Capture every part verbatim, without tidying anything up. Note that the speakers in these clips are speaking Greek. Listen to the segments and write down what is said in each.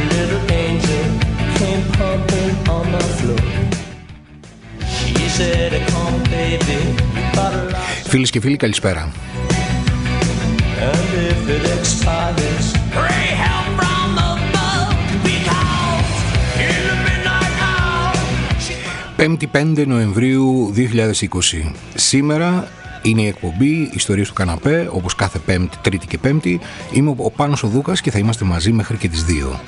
little angel came pumping on my floor. She said, come baby, bottle of... Φίλες και φίλοι, καλησπέρα. And if it expires, pray help from above, because in the midnight hour. Πέμπτη πέντε Νοεμβρίου δύο χιλιάδες είκοσι. Σήμερα είναι η εκπομπή Ιστορίες του Καναπέ, όπως κάθε Πέμπτη, Τρίτη και Πέμπτη. Είμαι ο Πάνος ο Δούκας και θα είμαστε μαζί μέχρι και τις δύο.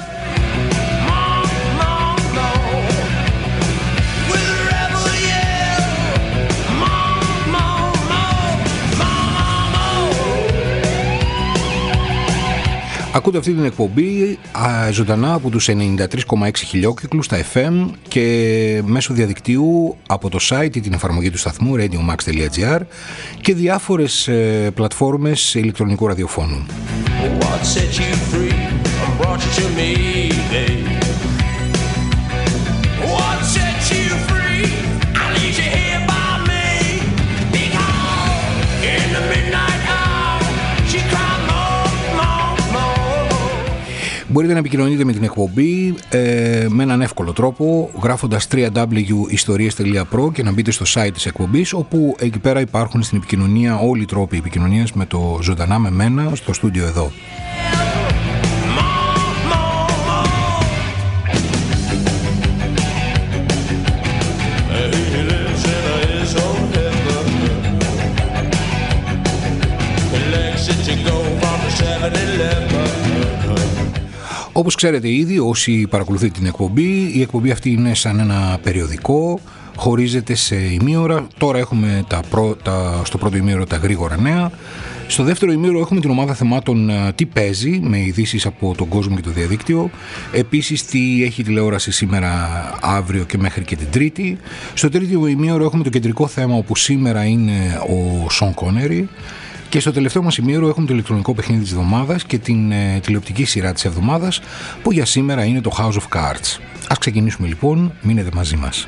Ακούτε αυτή την εκπομπή α, ζωντανά από τους ενενήντα τρία κόμμα έξι χιλιόκυκλους στα εφ εμ και μέσω διαδικτύου από το site ή την εφαρμογή του σταθμού radio max τελεία gr και διάφορες ε, πλατφόρμες ηλεκτρονικού ραδιοφώνου. Μπορείτε να επικοινωνείτε με την εκπομπή ε, με έναν εύκολο τρόπο γράφοντας double-u double-u double-u τελεία ιστορίες τελεία pro και να μπείτε στο site της εκπομπής, όπου εκεί πέρα υπάρχουν στην επικοινωνία όλοι οι τρόποι επικοινωνίας με το ζωντανά με μένα στο στούντιο εδώ. Όπως ξέρετε ήδη, όσοι παρακολουθείτε την εκπομπή, η εκπομπή αυτή είναι σαν ένα περιοδικό, χωρίζεται σε ημίωρα. Τώρα έχουμε τα πρώτα, στο πρώτο ημίωρο τα γρήγορα νέα. Στο δεύτερο ημίωρο έχουμε την ομάδα θεμάτων τι παίζει, με ειδήσεις από τον κόσμο και το διαδίκτυο. Επίσης τι έχει τηλεόραση σήμερα, αύριο και μέχρι και την Τρίτη. Στο τρίτο ημίωρο έχουμε το κεντρικό θέμα, όπου σήμερα είναι ο Σον Κόνερι. Και στο τελευταίο μας ημίωρο έχουμε το ηλεκτρονικό παιχνίδι της εβδομάδας και την ε, τηλεοπτική σειρά της εβδομάδας, που για σήμερα είναι το House of Cards. Ας ξεκινήσουμε λοιπόν, μείνετε μαζί μας.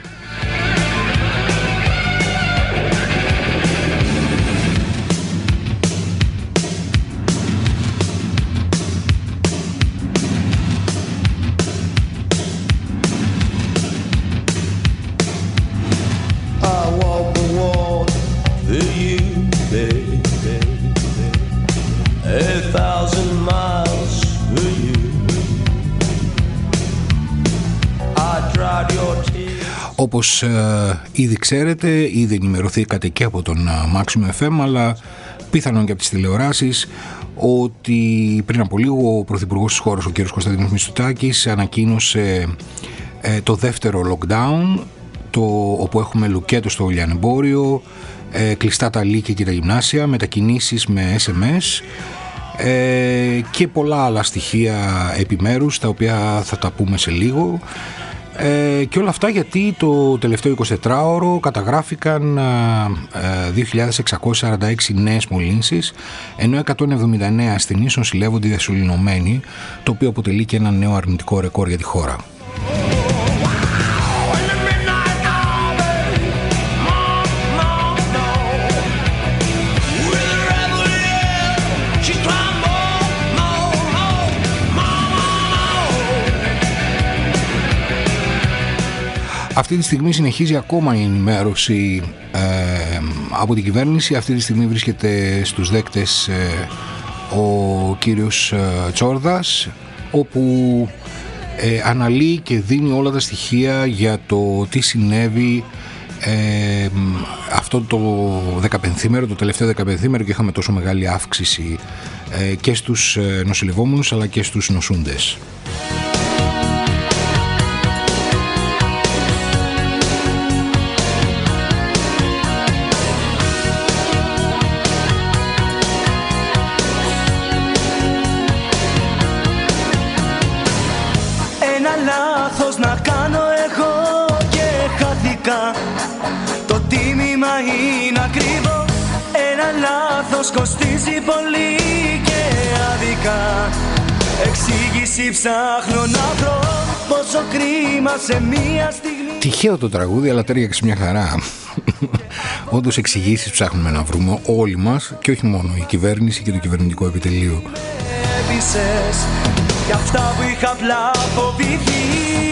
Όπως ε, ήδη ξέρετε, ήδη ενημερωθήκατε και από τον Maximum εφ εμ, αλλά πιθανόν και από τις τηλεοράσεις, ότι πριν από λίγο ο Πρωθυπουργός της χώρας, ο κ. Κωνσταντίνος Μητσοτάκης, ανακοίνωσε ε, το δεύτερο lockdown, το, όπου έχουμε λουκέτο στο λιανεμπόριο, ε, κλειστά τα λύκεια και τα γυμνάσια, μετακινήσεις με ες εμ ες ε, και πολλά άλλα στοιχεία επιμέρους, τα οποία θα τα πούμε σε λίγο. Ε, και όλα αυτά γιατί το τελευταίο εικοσιτετράωρο καταγράφηκαν ε, δύο χιλιάδες εξακόσιες σαράντα έξι νέες μολύνσεις, ενώ εκατόν εβδομήντα εννέα ασθενείς νοσηλεύονται διασωληνωμένοι, το οποίο αποτελεί και ένα νέο αρνητικό ρεκόρ για τη χώρα. Αυτή τη στιγμή συνεχίζει ακόμα η ενημέρωση ε, από την κυβέρνηση. Αυτή τη στιγμή βρίσκεται στους δέκτες ε, ο κύριος ε, Τσόρδας, όπου ε, αναλύει και δίνει όλα τα στοιχεία για το τι συνέβη ε, αυτό το δεκαπενθήμερο, το τελευταίο δεκαπενθήμερο, και είχαμε τόσο μεγάλη αύξηση ε, και στους ε, νοσηλευόμενους αλλά και στους νοσούντες. Να κάνω εγώ και χάθηκα. Το τίμημα είναι ακριβό. Ένα λάθος κοστίζει πολύ και άδικα. Εξήγηση ψάχνω να βρω. Πόσο κρίμα σε μία στιγμή. Τυχαίο το τραγούδι, αλλά τέριαξε μια χαρά. Όντως εξηγήσεις ψάχνουμε να βρούμε όλοι μας, και όχι μόνο η κυβέρνηση και το κυβερνητικό επιτελείο. Κι για αυτά που είχα απλά φοβηθεί.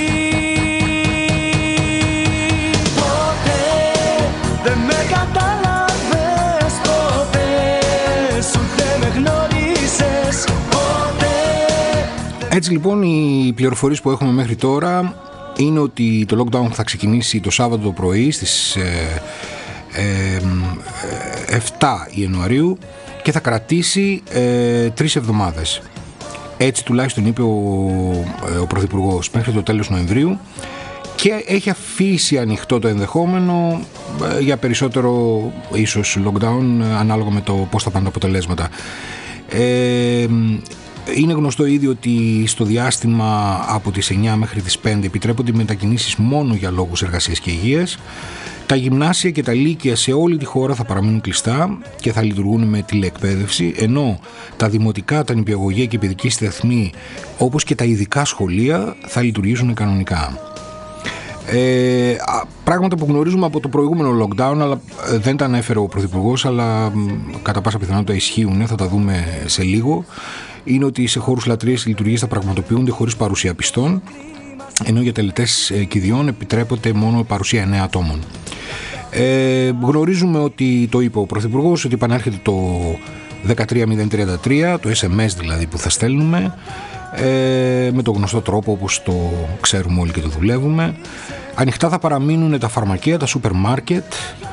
Ποτέ δεν με κατάλαβες, ποτέ σου δεν με γνώρισες, ποτέ. Έτσι λοιπόν οι πληροφορίες που έχουμε μέχρι τώρα είναι ότι το lockdown θα ξεκινήσει το Σάββατο το πρωί στις ε, ε, εφτά Ιανουαρίου και θα κρατήσει ε, τρεις εβδομάδες. Έτσι τουλάχιστον είπε ο, ο Πρωθυπουργός, μέχρι το τέλος Νοεμβρίου, και έχει αφήσει ανοιχτό το ενδεχόμενο ε, για περισσότερο ίσως lockdown ανάλογα με το πώς θα πάνε τα αποτελέσματα. Ε, Είναι γνωστό ήδη ότι στο διάστημα από τις εννιά μέχρι τις πέντε επιτρέπονται οι μετακινήσεις μόνο για λόγους εργασίας και υγείας. Τα γυμνάσια και τα λύκεια σε όλη τη χώρα θα παραμείνουν κλειστά και θα λειτουργούν με τηλεεκπαίδευση, ενώ τα δημοτικά, τα νηπιαγωγεία και οι παιδικοί σταθμοί, όπως και τα ειδικά σχολεία, θα λειτουργήσουν κανονικά. Ε, πράγματα που γνωρίζουμε από το προηγούμενο lockdown, αλλά δεν τα ανέφερε ο Πρωθυπουργός, αλλά κατά πάσα πιθανότητα ισχύουν, θα τα δούμε σε λίγο. Είναι ότι σε χώρους λατρείας οι λειτουργίες θα πραγματοποιούνται χωρίς παρουσία πιστών, ενώ για τελετές κηδιών επιτρέπεται μόνο παρουσία εννέα ατόμων. Ε, γνωρίζουμε ότι, το είπε ο Πρωθυπουργός, ότι επανέρχεται το δεκατρία μηδέν τριάντα τρία, το ες εμ ες δηλαδή που θα στέλνουμε, ε, με το γνωστό τρόπο όπως το ξέρουμε όλοι και το δουλεύουμε. Ανοιχτά θα παραμείνουν τα φαρμακεία, τα σούπερ μάρκετ,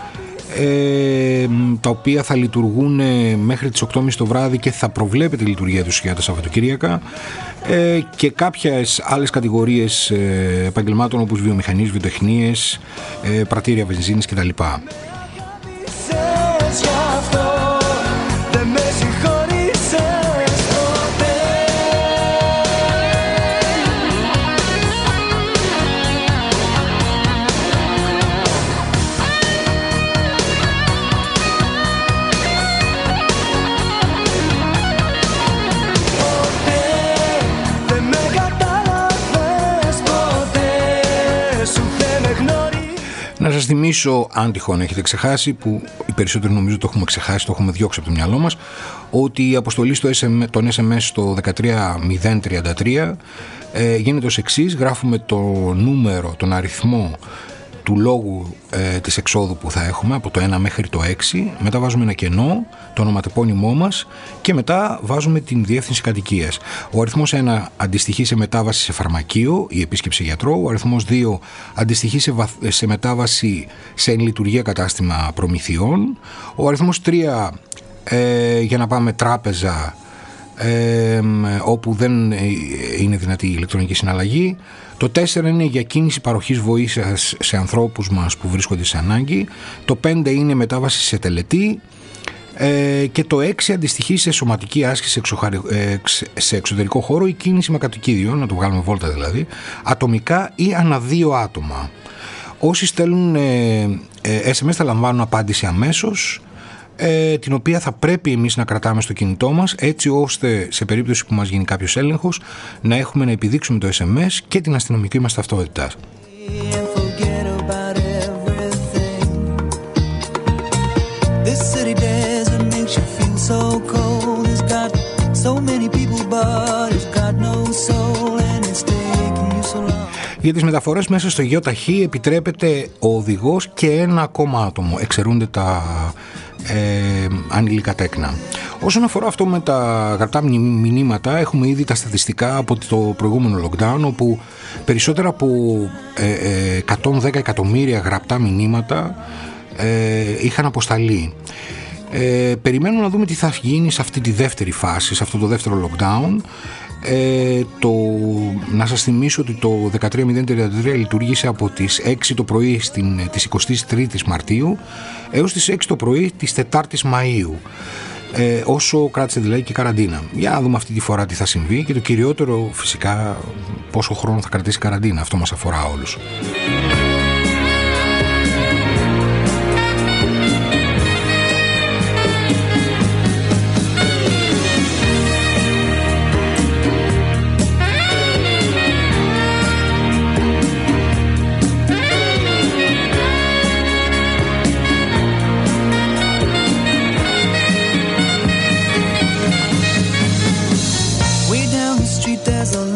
Ε, τα οποία θα λειτουργούν μέχρι τις οκτώ και μισή το βράδυ και θα προβλέπεται η λειτουργία τους για τα Σαββατοκύριακα, ε, και κάποιες άλλες κατηγορίες ε, επαγγελμάτων όπως βιομηχανίες, βιοτεχνίες, ε, πρατήρια βενζίνης κτλ. Να σας θυμίσω, αν τυχόν έχετε ξεχάσει, που οι περισσότεροι νομίζω το έχουμε ξεχάσει, το έχουμε διώξει από το μυαλό μας, ότι η αποστολή στο ες εμ ες, των ες εμ ες στο δεκατρία μηδέν τριάντα τρία ε, γίνεται ως εξής. Γράφουμε το νούμερο, τον αριθμό του λόγου ε, της εξόδου που θα έχουμε από το ένα μέχρι το έξι, μετά βάζουμε ένα κενό, το ονοματεπώνυμό μας και μετά βάζουμε την διεύθυνση κατοικίας. Ο αριθμός ένα αντιστοιχεί σε μετάβαση σε φαρμακείο ή επίσκεψη γιατρό, ο αριθμός δύο αντιστοιχεί σε, βαθ... σε μετάβαση σε λειτουργία κατάστημα προμηθειών, ο αριθμός τρία ε, για να πάμε τράπεζα, ε, όπου δεν είναι δυνατή η ηλεκτρονική συναλλαγή. Το τέσσερα είναι για κίνηση παροχής βοήθειας σε ανθρώπους μας που βρίσκονται σε ανάγκη. Το πέντε είναι μετάβαση σε τελετή. Ε, και το έξι αντιστοιχεί σε σωματική άσκηση σε εξωτερικό χώρο ή κίνηση με κατοικίδιο, να το βγάλουμε βόλτα δηλαδή, ατομικά ή ανά δύο άτομα. Όσοι στέλνουν ε, ε, ες εμ ες θα λαμβάνουν απάντηση αμέσως, ε, την οποία θα πρέπει εμείς να κρατάμε στο κινητό μας, έτσι ώστε σε περίπτωση που μας γίνει κάποιος έλεγχος να έχουμε να επιδείξουμε το ες εμ ες και την αστυνομική μας ταυτότητα. So cold, it's got so many people, but it's got no soul and it's taking you so long. Για τις μεταφορές μέσα στο ΙΟΤΑΧΗ επιτρέπεται ο οδηγός και ένα ακόμα άτομο. Εξαιρούνται τα ε, ανήλικα τέκνα. Όσον αφορά αυτό με τα γραπτά μηνύματα, έχουμε ήδη τα στατιστικά από το προηγούμενο lockdown, όπου περισσότερα από ε, ε, εκατόν δέκα εκατομμύρια γραπτά μηνύματα ε, είχαν αποσταλεί. Ε, περιμένουμε να δούμε τι θα γίνει σε αυτή τη δεύτερη φάση, σε αυτό το δεύτερο lockdown. Ε, το, να σας θυμίσω ότι το δεκατρία μηδέν τριάντα τρία λειτουργήσε από τις έξι το πρωί στην, της εικοστής τρίτης Μαρτίου έως τις έξι το πρωί της τετάρτης Μαΐου, ε, όσο κράτησε δηλαδή και η καραντίνα. Για να δούμε αυτή τη φορά τι θα συμβεί και το κυριότερο φυσικά πόσο χρόνο θα κρατήσει η καραντίνα. Αυτό μας αφορά όλους. There's a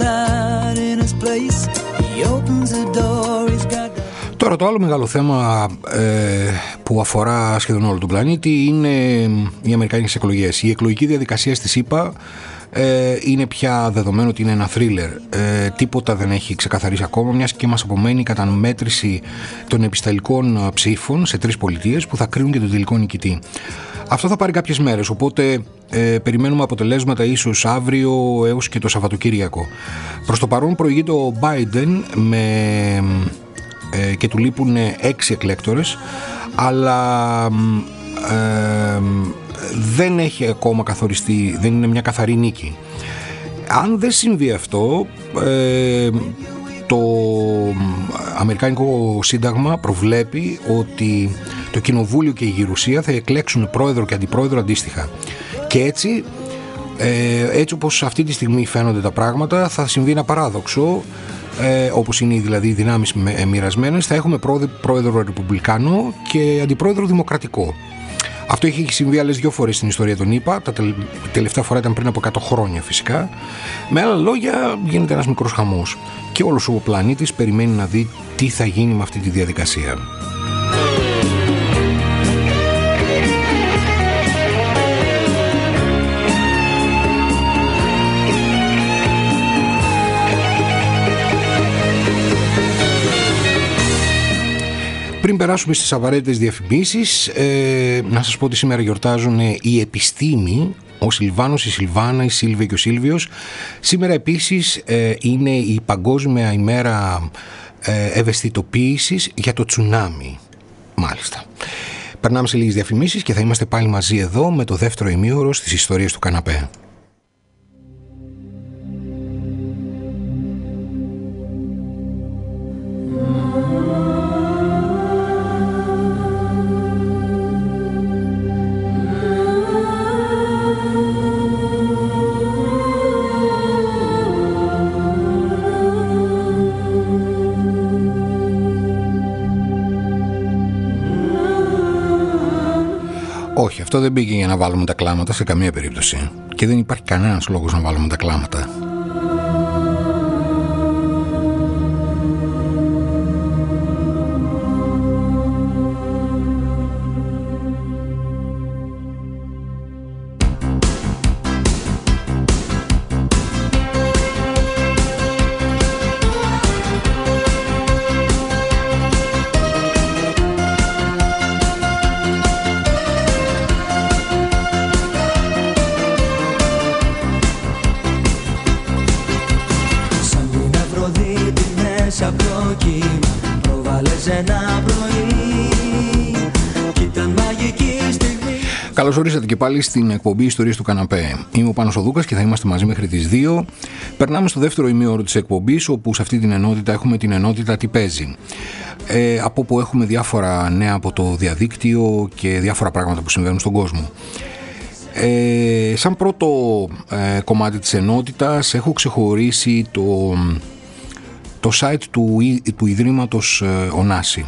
place. He opens the door, he's got the... Τώρα το άλλο μεγάλο θέμα ε, που αφορά σχεδόν όλο τον πλανήτη είναι οι αμερικανικές εκλογές. Η εκλογική διαδικασία στη ΣΥΠΑ ε, είναι πια δεδομένο ότι είναι ένα θρίλερ. Ε, τίποτα δεν έχει ξεκαθαρίσει ακόμα, μιας και μας απομένει η καταμέτρηση των επισταλικών ψήφων σε τρεις πολιτείες που θα κρίνουν και τον τελικό νικητή. Αυτό θα πάρει κάποιες μέρες, οπότε ε, περιμένουμε αποτελέσματα ίσως αύριο έως και το Σαββατοκύριακο. Προς το παρόν προηγείται ο Biden με... Ε, και του λείπουν έξι εκλέκτορες, αλλά ε, δεν έχει ακόμα καθοριστεί, δεν είναι μια καθαρή νίκη. Αν δεν συμβεί αυτό, ε, το Αμερικάνικο Σύνταγμα προβλέπει ότι το Κοινοβούλιο και η Γερουσία θα εκλέξουν πρόεδρο και αντιπρόεδρο αντίστοιχα. Και έτσι, ε, έτσι όπως αυτή τη στιγμή φαίνονται τα πράγματα, θα συμβεί ένα παράδοξο. Ε, όπως είναι δηλαδή οι δυνάμεις μοιρασμένες, θα έχουμε πρόεδρο Ρεπουμπλικάνο και αντιπρόεδρο Δημοκρατικό. Αυτό έχει συμβεί άλλες δύο φορές στην ιστορία των ΗΠΑ. Τα τελευταία φορά ήταν πριν από εκατό χρόνια φυσικά. Με άλλα λόγια, γίνεται ένας μικρός χαμός και όλος ο πλανήτης περιμένει να δει τι θα γίνει με αυτή τη διαδικασία. Πριν περάσουμε στις απαραίτητες διαφημίσεις, ε, να σας πω ότι σήμερα γιορτάζουν η επιστήμη, ο Σιλβάνος, η Σιλβάνα, η Σίλβια και ο Σίλβιος. Σήμερα επίσης ε, είναι η Παγκόσμια ημέρα ε, ευαισθητοποίησης για το τσουνάμι. Μάλιστα. Περνάμε σε λίγες διαφημίσεις και θα είμαστε πάλι μαζί εδώ με το δεύτερο ημίωρο στις ιστορίες του καναπέ. Όχι, αυτό δεν πήγε για να βάλουμε τα κλάματα σε καμία περίπτωση. Και δεν υπάρχει κανένας λόγος να βάλουμε τα κλάματα. Καλώς ορίσατε και πάλι στην εκπομπή Ιστορίες του Καναπέ. Είμαι ο Πάνος ο Δούκας και θα είμαστε μαζί μέχρι τις δύο. Περνάμε στο δεύτερο ημίωρο της εκπομπής, όπου σε αυτή την ενότητα έχουμε την ενότητα Τι παίζει. Ε, από όπου έχουμε διάφορα νέα από το διαδίκτυο και διάφορα πράγματα που συμβαίνουν στον κόσμο. Ε, σαν πρώτο ε, κομμάτι της ενότητας έχω ξεχωρίσει το, το site του, του Ιδρύματος ε, Ωνάση.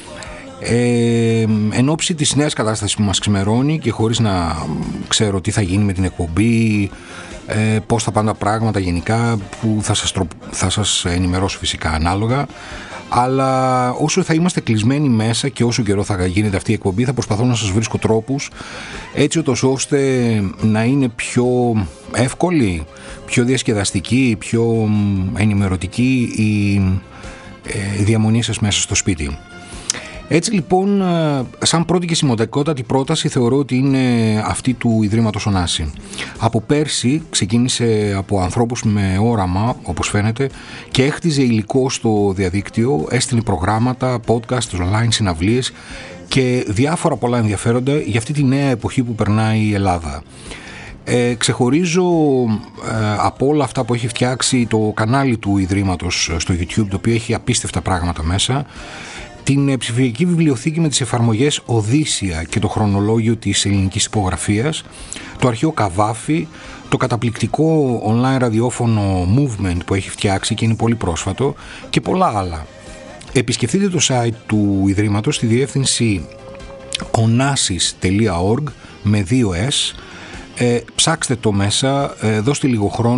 Ε, εν ώψη της νέας κατάστασης που μας ξημερώνει και χωρίς να ξέρω τι θα γίνει με την εκπομπή, ε, πώς θα πάνε τα πράγματα γενικά, που θα σας, τρο... θα σας ενημερώσω φυσικά ανάλογα, αλλά όσο θα είμαστε κλεισμένοι μέσα και όσο καιρό θα γίνεται αυτή η εκπομπή, θα προσπαθώ να σας βρίσκω τρόπους έτσι ώστε να είναι πιο εύκολη, πιο διασκεδαστική, πιο ενημερωτική η ε, διαμονή σας μέσα στο σπίτι. Έτσι λοιπόν, σαν πρώτη και σημαντικότατη πρόταση θεωρώ ότι είναι αυτή του Ιδρύματος Ωνάση. Από πέρσι ξεκίνησε από ανθρώπους με όραμα, όπως φαίνεται, και έχτιζε υλικό στο διαδίκτυο, έστειλε προγράμματα, podcast, online συναυλίες και διάφορα πολλά ενδιαφέροντα για αυτή τη νέα εποχή που περνάει η Ελλάδα. Ε, ξεχωρίζω ε, από όλα αυτά που έχει φτιάξει το κανάλι του Ιδρύματος στο YouTube, το οποίο έχει απίστευτα πράγματα μέσα, την ψηφιακή βιβλιοθήκη με τις εφαρμογές Οδύσσια και το χρονολόγιο της ελληνικής τυπογραφίας, το αρχείο Καβάφη, το καταπληκτικό online ραδιόφωνο Movement που έχει φτιάξει και είναι πολύ πρόσφατο και πολλά άλλα. Επισκεφτείτε το site του Ιδρύματος στη διεύθυνση onassis τελεία org με δύο S, ε, ψάξτε το μέσα, ε, δώστε λίγο χρόνο,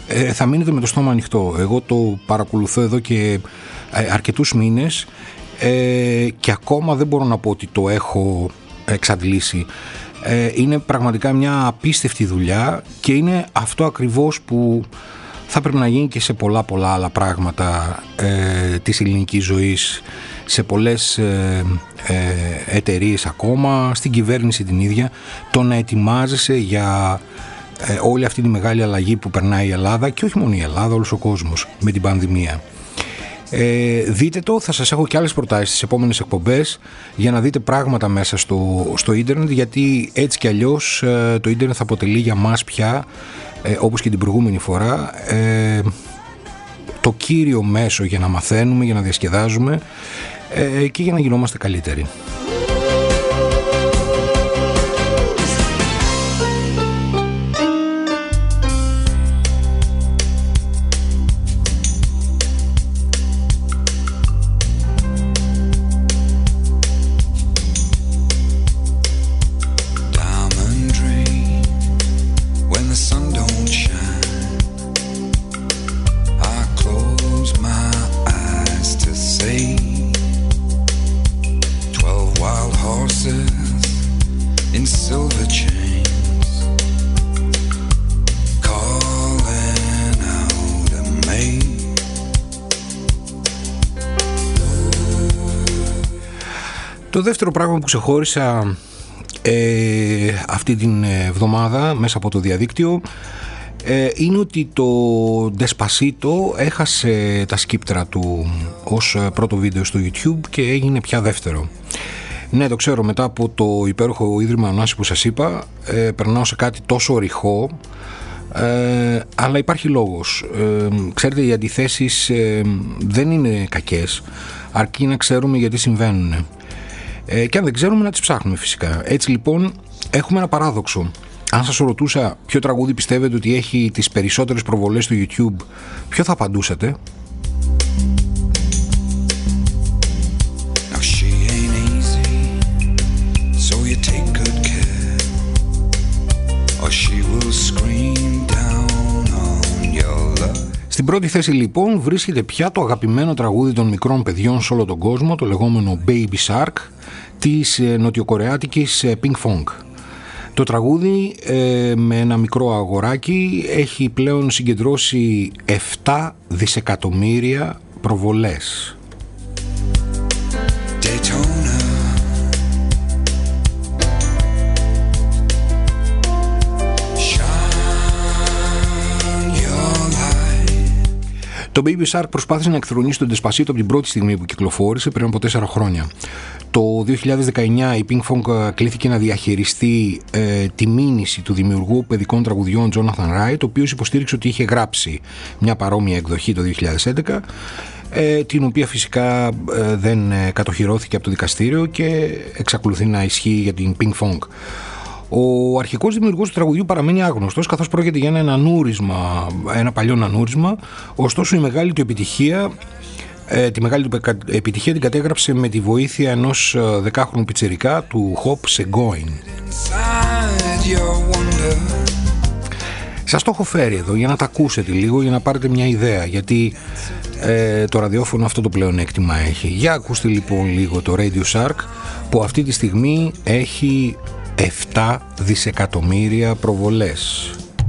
ε, θα μείνετε με το στόμα ανοιχτό. Εγώ το παρακολουθώ εδώ και ε, αρκετούς μήνες ε, και ακόμα δεν μπορώ να πω ότι το έχω εξαντλήσει. Ε, είναι πραγματικά μια απίστευτη δουλειά και είναι αυτό ακριβώς που θα πρέπει να γίνει και σε πολλά πολλά άλλα πράγματα ε, της ελληνικής ζωής, σε πολλές ε, ε, εταιρείες ακόμα, στην κυβέρνηση την ίδια, το να ετοιμάζεσαι για ε, όλη αυτή τη μεγάλη αλλαγή που περνάει η Ελλάδα, και όχι μόνο η Ελλάδα, όλος ο κόσμος με την πανδημία. Ε, δείτε το, θα σας έχω και άλλες προτάσεις στις επόμενες εκπομπές για να δείτε πράγματα μέσα στο, στο ίντερνετ, γιατί έτσι κι αλλιώς ε, το ίντερνετ θα αποτελεί για μας πια, ε, όπως και την προηγούμενη φορά, ε, το κύριο μέσο για να μαθαίνουμε, για να διασκεδάζουμε ε, και για να γινόμαστε καλύτεροι. Το δεύτερο πράγμα που ξεχώρισα ε, αυτή την εβδομάδα μέσα από το διαδίκτυο ε, είναι ότι το Despacito έχασε τα σκύπτρα του ως πρώτο βίντεο στο YouTube και έγινε πια δεύτερο. Ναι, το ξέρω, μετά από το υπέροχο Ίδρυμα Ωνάση που σας είπα, ε, περνάω σε κάτι τόσο ρηχό, ε, αλλά υπάρχει λόγος. Ε, ξέρετε, οι αντιθέσεις ε, δεν είναι κακές, αρκεί να ξέρουμε γιατί συμβαίνουν. Ε, και αν δεν ξέρουμε, να τις ψάχνουμε φυσικά. Έτσι λοιπόν έχουμε ένα παράδοξο. Αν σας ρωτούσα ποιο τραγούδι πιστεύετε ότι έχει τις περισσότερες προβολές στο YouTube, ποιο θα απαντούσατε? Στην πρώτη θέση λοιπόν βρίσκεται πια το αγαπημένο τραγούδι των μικρών παιδιών σε όλο τον κόσμο, το λεγόμενο Baby Shark της νοτιοκορεάτικης Pink Fong. Το τραγούδι ε, με ένα μικρό αγοράκι έχει πλέον συγκεντρώσει επτά δισεκατομμύρια προβολές. Το Baby Shark προσπάθησε να εκθρονήσει τον Despacito από την πρώτη στιγμή που κυκλοφόρησε πριν από τέσσερα χρόνια. Το δύο χιλιάδες δεκαεννιά η Pink Fong κλήθηκε να διαχειριστεί ε, τη μήνυση του δημιουργού παιδικών τραγουδιών Jonathan Wright, ο οποίος υποστήριξε ότι είχε γράψει μια παρόμοια εκδοχή το δύο χιλιάδες έντεκα, ε, την οποία φυσικά ε, δεν ε, κατοχυρώθηκε από το δικαστήριο και εξακολουθεί να ισχύει για την Pink Fong. Ο αρχικός δημιουργός του τραγουδιού παραμένει άγνωστος, καθώς πρόκειται για ένα νανούρισμα, ένα παλιό νανούρισμα. Ωστόσο η μεγάλη του επιτυχία, ε, τη μεγάλη του επιτυχία την κατέγραψε με τη βοήθεια ενός δεκάχρονου πιτσιρικά του Hop Segoin. Σας το έχω φέρει εδώ για να τα ακούσετε λίγο, για να πάρετε μια ιδέα, γιατί ε, το ραδιόφωνο αυτό το πλεονέκτημα έχει. Για ακούστε λοιπόν λίγο το Radio Shark, που αυτή τη στιγμή έχει επτά δισεκατομμύρια προβολές.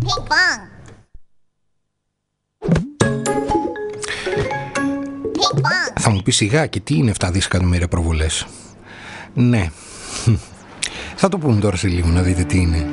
Θα μου πει σιγά, και τι είναι επτά δισεκατομμύρια προβολές? Ναι, θα το πούμε τώρα σε λίγο να δείτε τι είναι.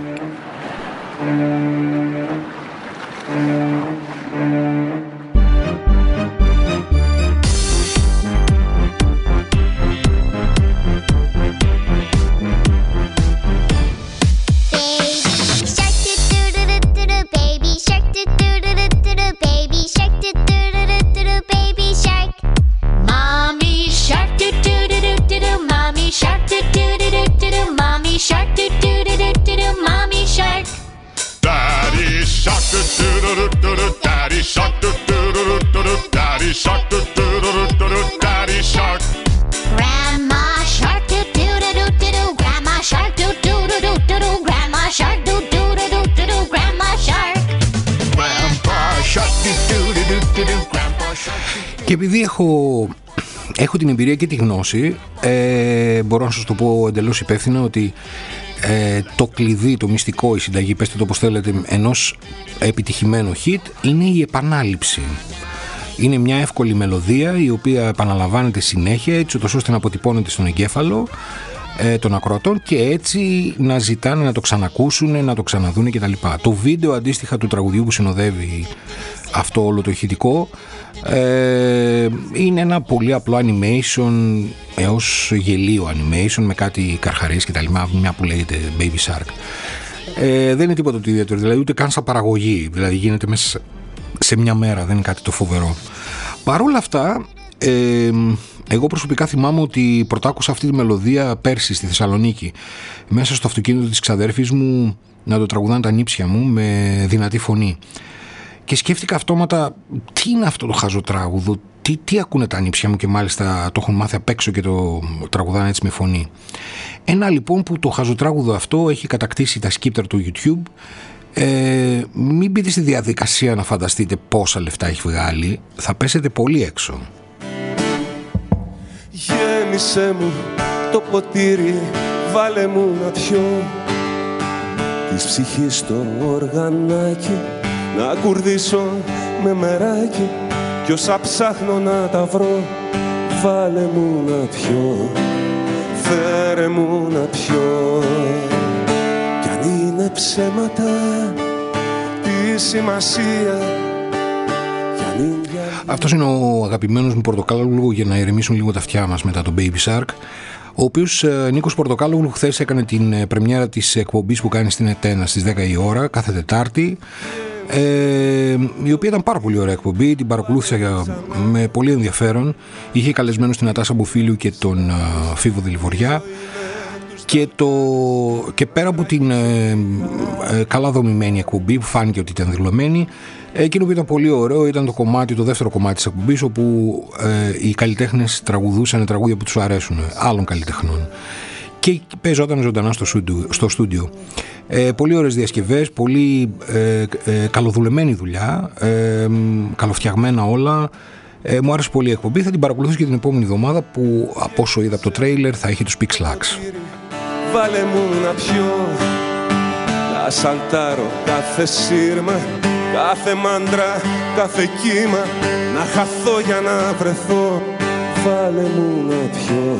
Daddy shark, do do do do do do. Daddy shark, do do do do do do. Daddy shark. Grandma shark, do do do do do do. Grandma shark, do do do do do do. Grandma shark, do do do do do do. Grandma shark. Grandpa shark. Και επειδή έχω, έχω την εμπειρία και τη γνώση, ε, μπορώ να σας το πω εντελώς υπεύθυνα ότι ε, το κλειδί, το μυστικό, η συνταγή, πέστε το όπως θέλετε, ενός επιτυχημένου hit είναι η επανάληψη. Είναι μια εύκολη μελωδία η οποία επαναλαμβάνεται συνέχεια έτσι ώστε να αποτυπώνεται στον εγκέφαλο ε, των ακροατών και έτσι να ζητάνε να το ξανακούσουν, να το ξαναδούν κτλ. Το βίντεο αντίστοιχα του τραγουδιού που συνοδεύει αυτό όλο το ηχητικό ε, είναι ένα πολύ απλό animation έως γελίο animation με κάτι καρχαρίες κτλ. Μια που λέγεται Baby Shark. Ε, δεν είναι τίποτα το ιδιαίτερο, δηλαδή ούτε καν σαν παραγωγή, δηλαδή γίνεται μέσα σε μια μέρα, δεν είναι κάτι το φοβερό. Παρ' όλα αυτά, ε, εγώ προσωπικά θυμάμαι ότι πρωτάκουσα αυτή τη μελωδία πέρσι στη Θεσσαλονίκη, μέσα στο αυτοκίνητο της ξαδέρφης μου να το τραγουδάνε τα νύψια μου με δυνατή φωνή. Και σκέφτηκα αυτόματα, τι είναι αυτό το χαζοτράγουδο, τι, τι ακούνε τα νύψια μου και μάλιστα το έχουν μάθει απ' έξω και το τραγουδάνε έτσι με φωνή. Ένα λοιπόν που το χαζοτράγουδο αυτό έχει κατακτήσει τα σκύπτρα του YouTube. Ε, μην μπείτε στη διαδικασία να φανταστείτε πόσα λεφτά έχει βγάλει, θα πέσετε πολύ έξω. Γέμισε μου το ποτήρι, βάλε μου να πιω της ψυχής το οργανάκι, να κουρδίσω με μεράκι κι όσα ψάχνω να τα βρω, βάλε μου να πιω, φέρε μου να πιω. Κι αν είναι ψέματα τη σημασία. Αυτός είναι ο αγαπημένος μου Πορτοκάλογλου για να ηρεμήσουν λίγο τα αυτιά μας μετά το Baby Shark, ο οποίος Νίκος Πορτοκάλογλου χθες έκανε την πρεμιέρα της εκπομπής που κάνει στην Ετένα στις δέκα η ώρα κάθε Τετάρτη, ε, η οποία ήταν πάρα πολύ ωραία εκπομπή, την παρακολούθησα με πολύ ενδιαφέρον. Είχε καλεσμένους την Νατάσα Μποφίλιου και τον uh, Φίβο Δελιβοριά. Και, το, και πέρα από την ε, ε, καλά δομημένη εκπομπή που φάνηκε ότι ήταν δηλωμένη, εκείνο που ήταν πολύ ωραίο ήταν το κομμάτι, το δεύτερο κομμάτι της εκπομπής, όπου ε, οι καλλιτέχνες τραγουδούσαν τραγούδια που τους αρέσουν άλλων καλλιτεχνών και παίζονταν ζωντανά στο στούντιο, στο στούντιο. Ε, πολύ ωραίες διασκευές, πολύ ε, ε, καλοδουλεμένη δουλειά, ε, καλοφτιαγμένα όλα. Ε, μου άρεσε πολύ η εκπομπή, θα την παρακολουθήσω και την επόμενη εβδομάδα που από όσο είδα από το τρέιλερ θα έχει τους Pixlax. Βάλε μου να πιω, να σαλτάρω κάθε σύρμα, κάθε μάντρα, κάθε κύμα, να χαθώ για να βρεθώ. Βάλε μου να πιω,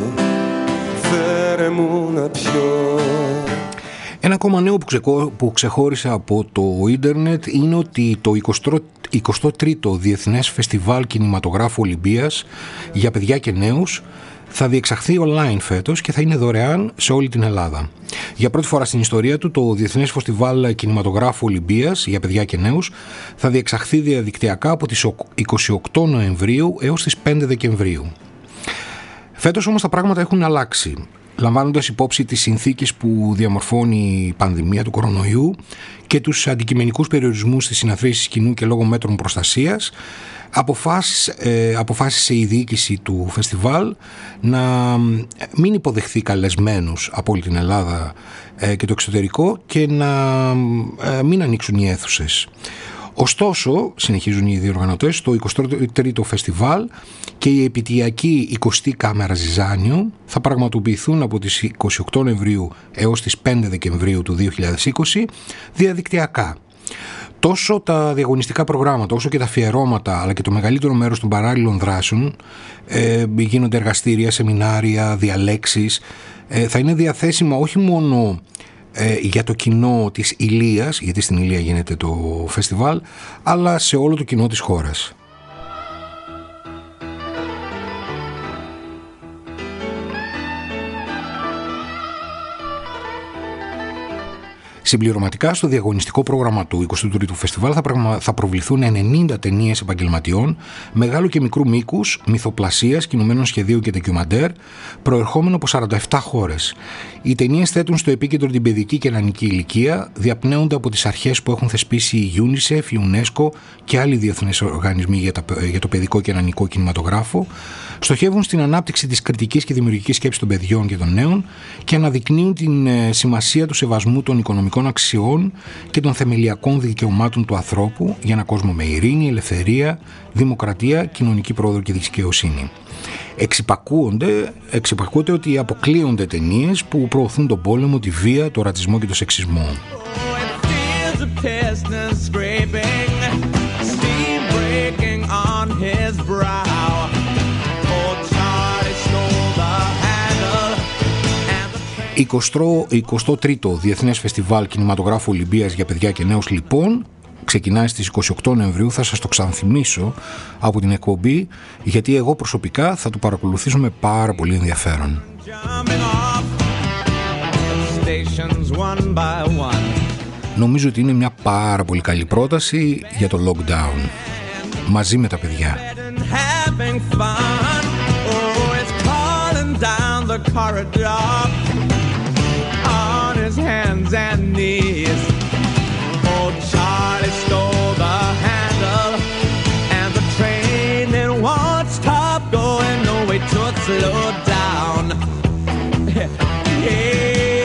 φέρε μου να πιω. Ένα ακόμα νέο που, ξεκο... που ξεχώρισε από το ίντερνετ είναι ότι το εικοστό τρίτο Διεθνές Φεστιβάλ Κινηματογράφου Ολυμπίας για παιδιά και νέους θα διεξαχθεί online φέτος και θα είναι δωρεάν σε όλη την Ελλάδα. Για πρώτη φορά στην ιστορία του, το Διεθνές Φεστιβάλ Κινηματογράφου Ολυμπίας για παιδιά και νέους θα διεξαχθεί διαδικτυακά από τις είκοσι οκτώ Νοεμβρίου έως τις πέντε Δεκεμβρίου. Φέτος όμως τα πράγματα έχουν αλλάξει. Λαμβάνοντας υπόψη τις συνθήκες που διαμορφώνει η πανδημία του κορονοϊού και τους αντικειμενικούς περιορισμούς στις συναθρήσεις κοινού και λόγω μέτρων προστασίας, αποφάσισε, ε, αποφάσισε η διοίκηση του φεστιβάλ να μην υποδεχθεί καλεσμένους από όλη την Ελλάδα ε, και το εξωτερικό και να ε, μην ανοίξουν οι αίθουσες. Ωστόσο, συνεχίζουν οι διοργανωτές, το εικοστό τρίτο φεστιβάλ και η επιτυχιακή εικοστή Κάμερα Ζιζάνιο θα πραγματοποιηθούν από τις είκοσι οκτώ Νοεμβρίου έως τις πέντε Δεκεμβρίου του δύο χιλιάδες είκοσι διαδικτυακά. Τόσο τα διαγωνιστικά προγράμματα όσο και τα αφιερώματα αλλά και το μεγαλύτερο μέρος των παράλληλων δράσεων, ε, γίνονται εργαστήρια, σεμινάρια, διαλέξεις, ε, θα είναι διαθέσιμα όχι μόνο ε, για το κοινό της Ηλίας, γιατί στην Ηλία γίνεται το φεστιβάλ, αλλά σε όλο το κοινό της χώρας. Συμπληρωματικά στο διαγωνιστικό πρόγραμμα του εικοστού τρίτου Φεστιβάλ θα, πραγμα... θα προβληθούν ενενήντα ταινίες επαγγελματιών μεγάλου και μικρού μήκους, μυθοπλασίας, κινουμένων σχεδίου και ντοκιουμαντέρ, προερχόμενο από σαράντα επτά χώρες. Οι ταινίες θέτουν στο επίκεντρο την παιδική και νεανική ηλικία, διαπνέονται από τις αρχές που έχουν θεσπίσει η UNICEF, η UNESCO και άλλοι διεθνείς οργανισμοί για, τα... για το παιδικό και νεανικό κινηματογράφο, στοχεύουν στην ανάπτυξη της κριτικής και δημιουργικής σκέψης των παιδιών και των νέων και αναδεικνύουν την σημασία του σεβασμού των οικονομικών ανθρωπιστικών αξιών και των θεμελιακών δικαιωμάτων του ανθρώπου για ένα κόσμο με ειρήνη, ελευθερία, δημοκρατία, κοινωνική πρόοδο και δικαιοσύνη. Εξυπακούονται, εξυπακούονται ότι αποκλείονται ταινίες που προωθούν τον πόλεμο, τη βία, το ρατσισμό και το σεξισμό. εικοστό τρίτο Διεθνές Φεστιβάλ Κινηματογράφου Ολυμπίας για παιδιά και νέους, λοιπόν, ξεκινάει στις είκοσι οκτώ Νοεμβρίου. Θα σας το ξαναθυμίσω από την εκπομπή, γιατί εγώ προσωπικά θα το παρακολουθήσω με πάρα πολύ ενδιαφέρον. Νομίζω ότι είναι μια πάρα πολύ καλή πρόταση για το lockdown, μαζί με τα παιδιά. Hands and knees. Oh, Charlie stole the handle, and the train it won't stop going. No way to slow down. Yeah.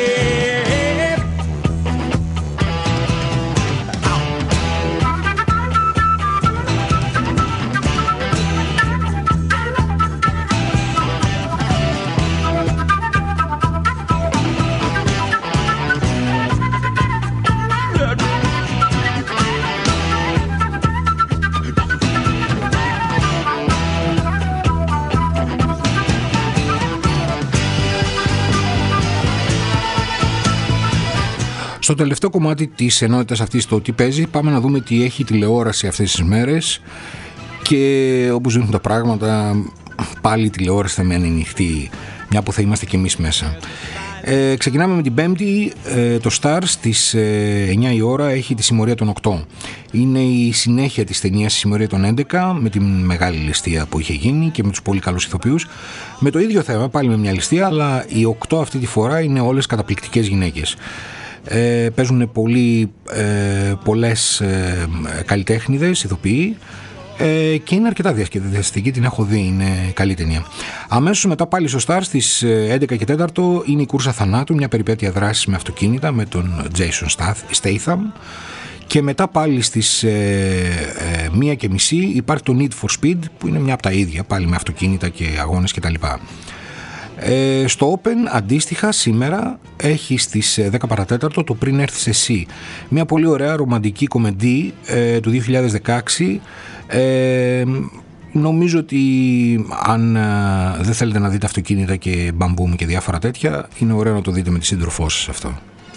Στο τελευταίο κομμάτι της ενότητας αυτής, το τι παίζει, πάμε να δούμε τι έχει τηλεόραση αυτές τις μέρες. Και όπως δίνουν τα πράγματα, πάλι η τηλεόραση θα μένει ανοιχτή, μια που θα είμαστε και εμείς μέσα. Ε, ξεκινάμε με την Πέμπτη. ε, Το Stars στις ε, εννιά η ώρα έχει τη Συμμορία των οκτώ. Είναι η συνέχεια της ταινίας η Συμμορία των έντεκα, με τη μεγάλη ληστεία που είχε γίνει και με τους πολύ καλούς ηθοποιούς. Με το ίδιο θέμα, πάλι με μια ληστεία, αλλά οι οκτώ αυτή τη φορά είναι όλες καταπληκτικές γυναίκες. Ε, παίζουν πολύ, ε, πολλές ε, καλλιτέχνηδες, ηθοποιοί, ε, και είναι αρκετά διασκεδαστική, την έχω δει, είναι καλή ταινία. Αμέσως μετά πάλι στο Star στις έντεκα και τέσσερα είναι η Κούρσα Θανάτου, μια περιπέτεια δράσης με αυτοκίνητα με τον Jason Statham. Και μετά πάλι στις ε, ε, μία και μισή υπάρχει το Need for Speed, που είναι μια από τα ίδια, πάλι με αυτοκίνητα και αγώνες κτλ. Ε, στο Open αντίστοιχα σήμερα έχει στις δέκα παρά τέταρτο το Πριν έρθεις εσύ, μια πολύ ωραία ρομαντική κομμεντή ε, του δύο χιλιάδες δεκαέξι. ε, νομίζω ότι αν ε, δεν θέλετε να δείτε αυτοκίνητα και μπαμπούμ και διάφορα τέτοια, είναι ωραίο να το δείτε με τη σύντροφό σας αυτό.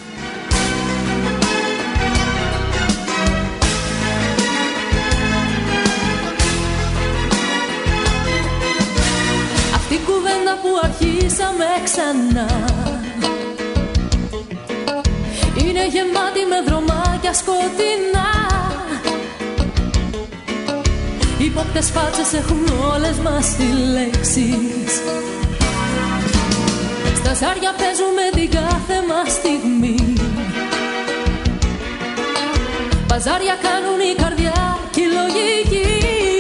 Αρχίσαμε ξανά, είναι γεμάτη με δρομάκια σκοτεινά. Υπόπτες φάτσες έχουν όλες μας οι λέξεις. Στα ζάρια παίζουμε την κάθε μας στιγμή. Παζάρια κάνουν η καρδιά και η λογική.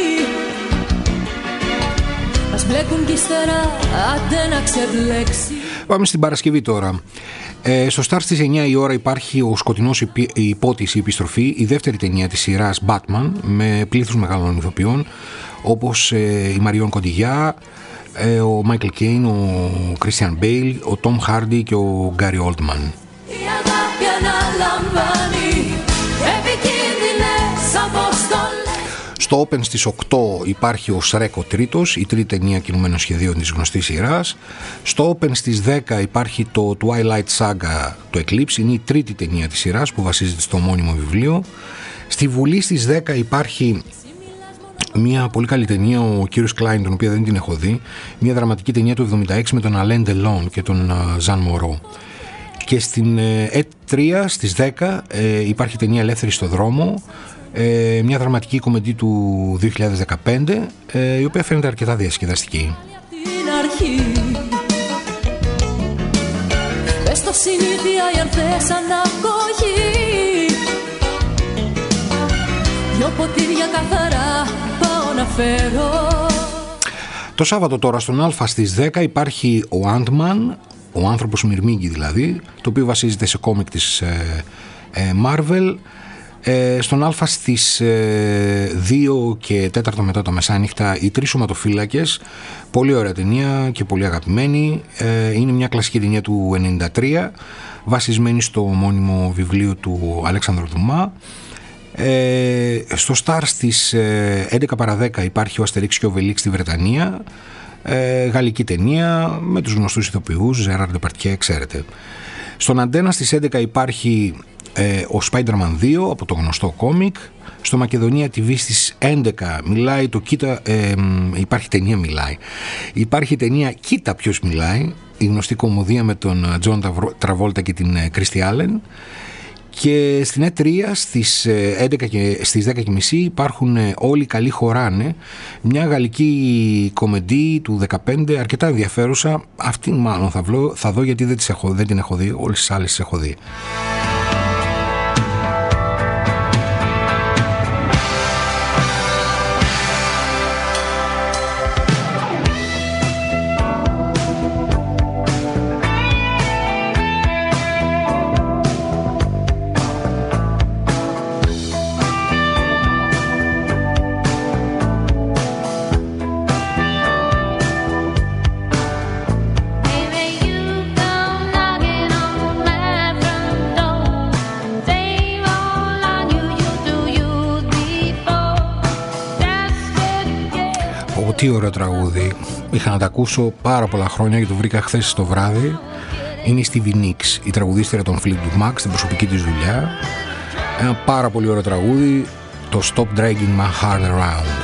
Μπλέκουν κι ύστερα, άντε να ξεμπλέξει. Πάμε στην Παρασκευή τώρα. Ε, στο Star στις εννιά η ώρα υπάρχει ο Σκοτεινός Υπότης, η επιστροφή, η δεύτερη ταινία της σειράς Batman, με πλήθους μεγάλων ηθοποιών όπως ε, η Μαριόν Κοντιγιά, ε, ο Μάικλ Κέιν, ο Κρίστιαν Μπέιλ, ο Τόμ Χάρντι και ο Γκάρι Όλτμαν. Η αγάπη αναλαμβάνει επικίνδυνες αποστολές. Στο Open στις οκτώ υπάρχει ο Shrek ο τρίτος, η τρίτη ταινία κινουμένων σχεδίων της γνωστής σειράς. Στο Open στις δέκα υπάρχει το Twilight Saga, το Eclipse, είναι η τρίτη ταινία της σειράς που βασίζεται στο ομώνυμο βιβλίο. Στη Βουλή στις δέκα υπάρχει μια πολύ καλή ταινία, ο κύριος Κλάιν, τον οποίο δεν την έχω δει, μια δραματική ταινία του εβδομήντα έξι με τον Alain Delon και τον Ζαν Μορό. Και στην ι τρία στις δέκα ε, υπάρχει ταινία Ελεύθερη στο δρόμο, Ε, μια δραματική κομμεντή του δύο χιλιάδες δεκαπέντε, ε, η οποία φαίνεται αρκετά διασκεδαστική. Πες το συνήθεια ή αν θες ανακοχή, δυο ποτήρια καθαρά πάω να φέρω. Το Σάββατο τώρα στον Α στις δέκα υπάρχει ο Ant-Man, ο άνθρωπος Μυρμήγκη δηλαδή, το οποίο βασίζεται σε κόμικ της ε, ε, Marvel. Ε, στον Α στις ε, δύο και τέταρτο μετά το μεσάνυχτα, οι τρεις σωματοφύλακες, πολύ ωραία ταινία και πολύ αγαπημένη. Ε, είναι μια κλασική ταινία του ενενήντα τρία, βασισμένη στο μόνιμο βιβλίο του Αλέξανδρου Δουμά. Ε, στο Star στις ε, έντεκα παρά δέκα υπάρχει ο Αστερίξ και ο Βελίξ στη Βρετανία, ε, γαλλική ταινία με τους γνωστούς ηθοποιούς, Ζέραρ Ντεπαρτιέ, ξέρετε. Στον Αντένα στις έντεκα υπάρχει ε, ο Spider-Man δύο από το γνωστό κόμικ. Στο Μακεδονία τι βι στις έντεκα μιλάει το κοίτα, ε, υπάρχει ταινία μιλάει υπάρχει ταινία Κοίτα ποιος μιλάει, η γνωστή κομμωδία με τον Τζον Τραβόλτα και την Κρίστι Άλεν. Και στην Ε τρία στις, έντεκα και, στις δέκα και μισή υπάρχουν Όλοι καλοί χωράνε, μια γαλλική κομμεντή του δεκαπέντε, αρκετά ενδιαφέρουσα. Αυτή μάλλον θα, βλώ, θα δω γιατί δεν, τις έχω, δεν την έχω δει, όλες τις άλλες τις έχω δει. Τι ωραίο τραγούδι. Είχα να τα ακούσω πάρα πολλά χρόνια και το βρήκα χθες το βράδυ. Είναι η Stevie Nicks, η τραγουδίστρια των Fleetwood Mac, στην προσωπική της δουλειά. Ένα πάρα πολύ ωραίο τραγούδι, το Stop Dragging My Heart Around.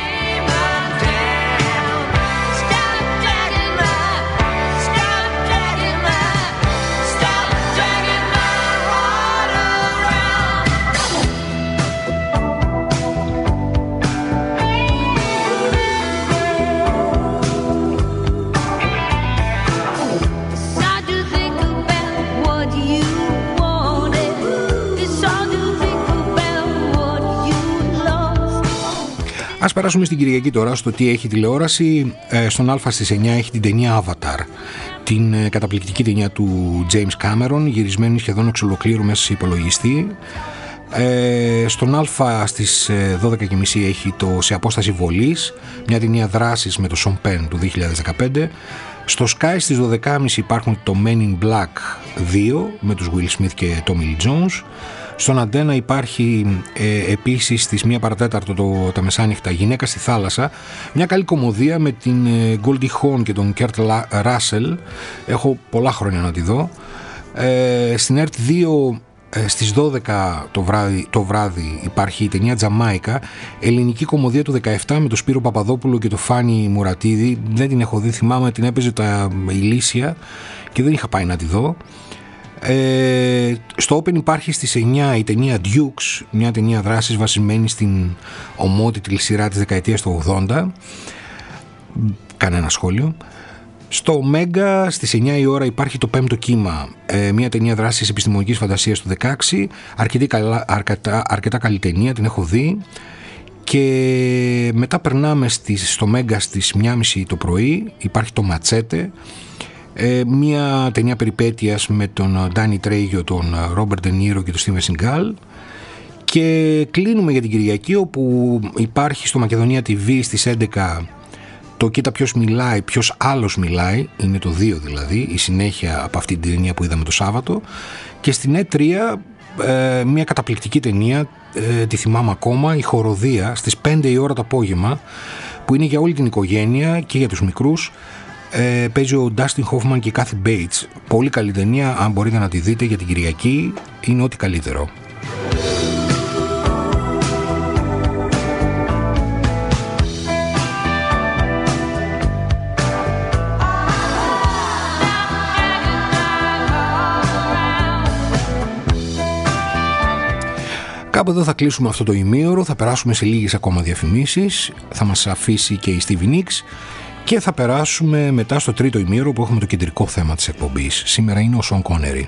Ας περάσουμε στην Κυριακή τώρα στο τι έχει τηλεόραση. Ε, στον Α στις εννιά έχει την ταινία Avatar, την ε, καταπληκτική ταινία του James Cameron, γυρισμένη σχεδόν εξ ολοκλήρου μέσα σε υπολογιστή. Ε, στον Α στις ε, δώδεκα και μισή έχει το Σε απόσταση βολής, μια ταινία δράσης με το Sean Penn του δύο χιλιάδες δεκαπέντε. Στο Sky στις δώδεκα και μισή υπάρχουν το Men in Black δύο με τους Will Smith και Tommy Lee Jones. Στον Αντένα υπάρχει ε, επίσης στις μία παρατέταρτο το, τα μεσάνυχτα Γυναίκα στη θάλασσα, μια καλή κομμωδία με την ε, Goldie Hawn και τον Kurt Russell. Έχω πολλά χρόνια να τη δω. Ε, στην ΕΡΤ δύο ε, στις δώδεκα το βράδυ, το βράδυ υπάρχει η ταινία Τζαμάικα, ελληνική κομμωδία του δεκαεπτά με τον Σπύρο Παπαδόπουλο και τον Φάνη Μουρατίδη. Δεν την έχω δει, θυμάμαι την έπαιζε τα Ηλίσια και δεν είχα πάει να τη δω. Ε, στο Open υπάρχει στις εννιά η ταινία Dukes, μια ταινία δράσης βασισμένη στην ομότιτλη σειρά της δεκαετίας του ογδόντα. Κανένα σχόλιο. Στο Mega στις εννιά η ώρα υπάρχει το Πέμπτο κύμα, ε, μια ταινία δράσης επιστημονικής φαντασίας του δεκαέξι, αρκετή καλά, αρκετά, αρκετά καλή ταινία, την έχω δει. Και μετά περνάμε στις, στο Mega στις μία και μισή το πρωί υπάρχει το Ματσέτε, Ε, μια ταινία περιπέτειας με τον Ντάνι Τρέιγιο, τον Ρόμπερτ Ντε Νίρο και τον Στίβεν Σιγκάλ. Και κλείνουμε για την Κυριακή, όπου υπάρχει στο Μακεδονία τι βι στις έντεκα το Κοίτα ποιος μιλάει, ποιος άλλος μιλάει, είναι το δύο δηλαδή, η συνέχεια από αυτή την ταινία που είδαμε το Σάββατο. Και στην Ε τρία ε, μια καταπληκτική ταινία, ε, τη θυμάμαι ακόμα, η Χοροδία, στις πέντε η ώρα το απόγευμα, που είναι για όλη την οικογένεια και για τους μικρούς. Ε, παίζει ο Ντάστιν Χόφμαν και η Κάθι Μπέιτς. Πολύ καλή ταινία, αν μπορείτε να τη δείτε για την Κυριακή, είναι ό,τι καλύτερο. Κάπου εδώ θα κλείσουμε αυτό το ημίωρο, θα περάσουμε σε λίγες ακόμα διαφημίσεις, θα μας αφήσει και η Stevie Nicks. Και θα περάσουμε μετά στο τρίτο ημίωρο που έχουμε το κεντρικό θέμα της εκπομπής. Σήμερα είναι ο Σον Κόνερι.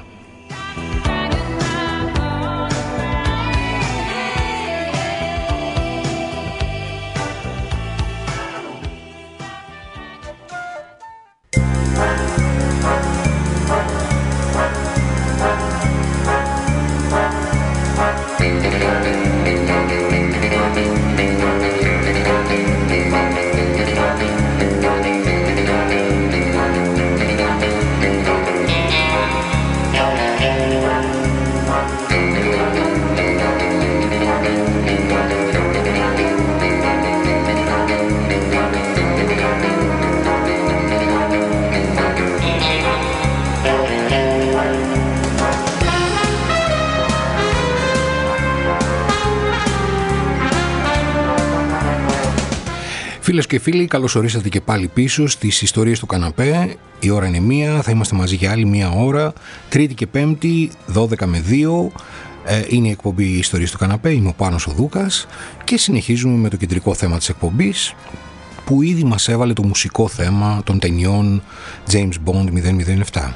Φίλες και φίλοι, καλώς ορίσατε και πάλι πίσω στις ιστορίες του καναπέ. Η ώρα είναι μία, θα είμαστε μαζί για άλλη μία ώρα. Τρίτη και Πέμπτη, δώδεκα με δύο. Ε, είναι η εκπομπή Ιστορίες του καναπέ. Είμαι ο Πάνος ο Δούκας και συνεχίζουμε με το κεντρικό θέμα της εκπομπής, που ήδη μας έβαλε το μουσικό θέμα των ταινιών James Bond μηδέν μηδέν επτά.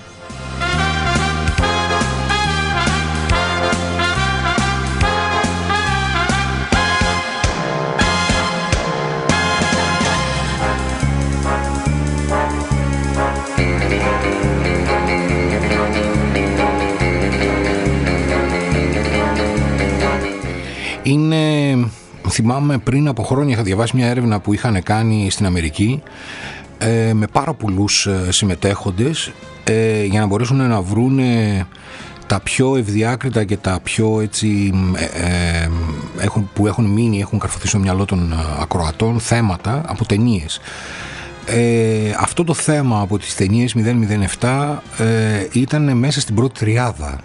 Είναι, θυμάμαι πριν από χρόνια είχα διαβάσει μια έρευνα που είχαν κάνει στην Αμερική ε, με πάρα πολλούς ε, συμμετέχοντες ε, για να μπορέσουν να βρούνε τα πιο ευδιάκριτα και τα πιο έτσι ε, ε, έχουν, που έχουν μείνει, έχουν καρφωθεί στο μυαλό των ακροατών θέματα από ταινίες. Ε, αυτό το θέμα από τις ταινίες μηδέν μηδέν επτά ε, ήταν μέσα στην πρώτη τριάδα.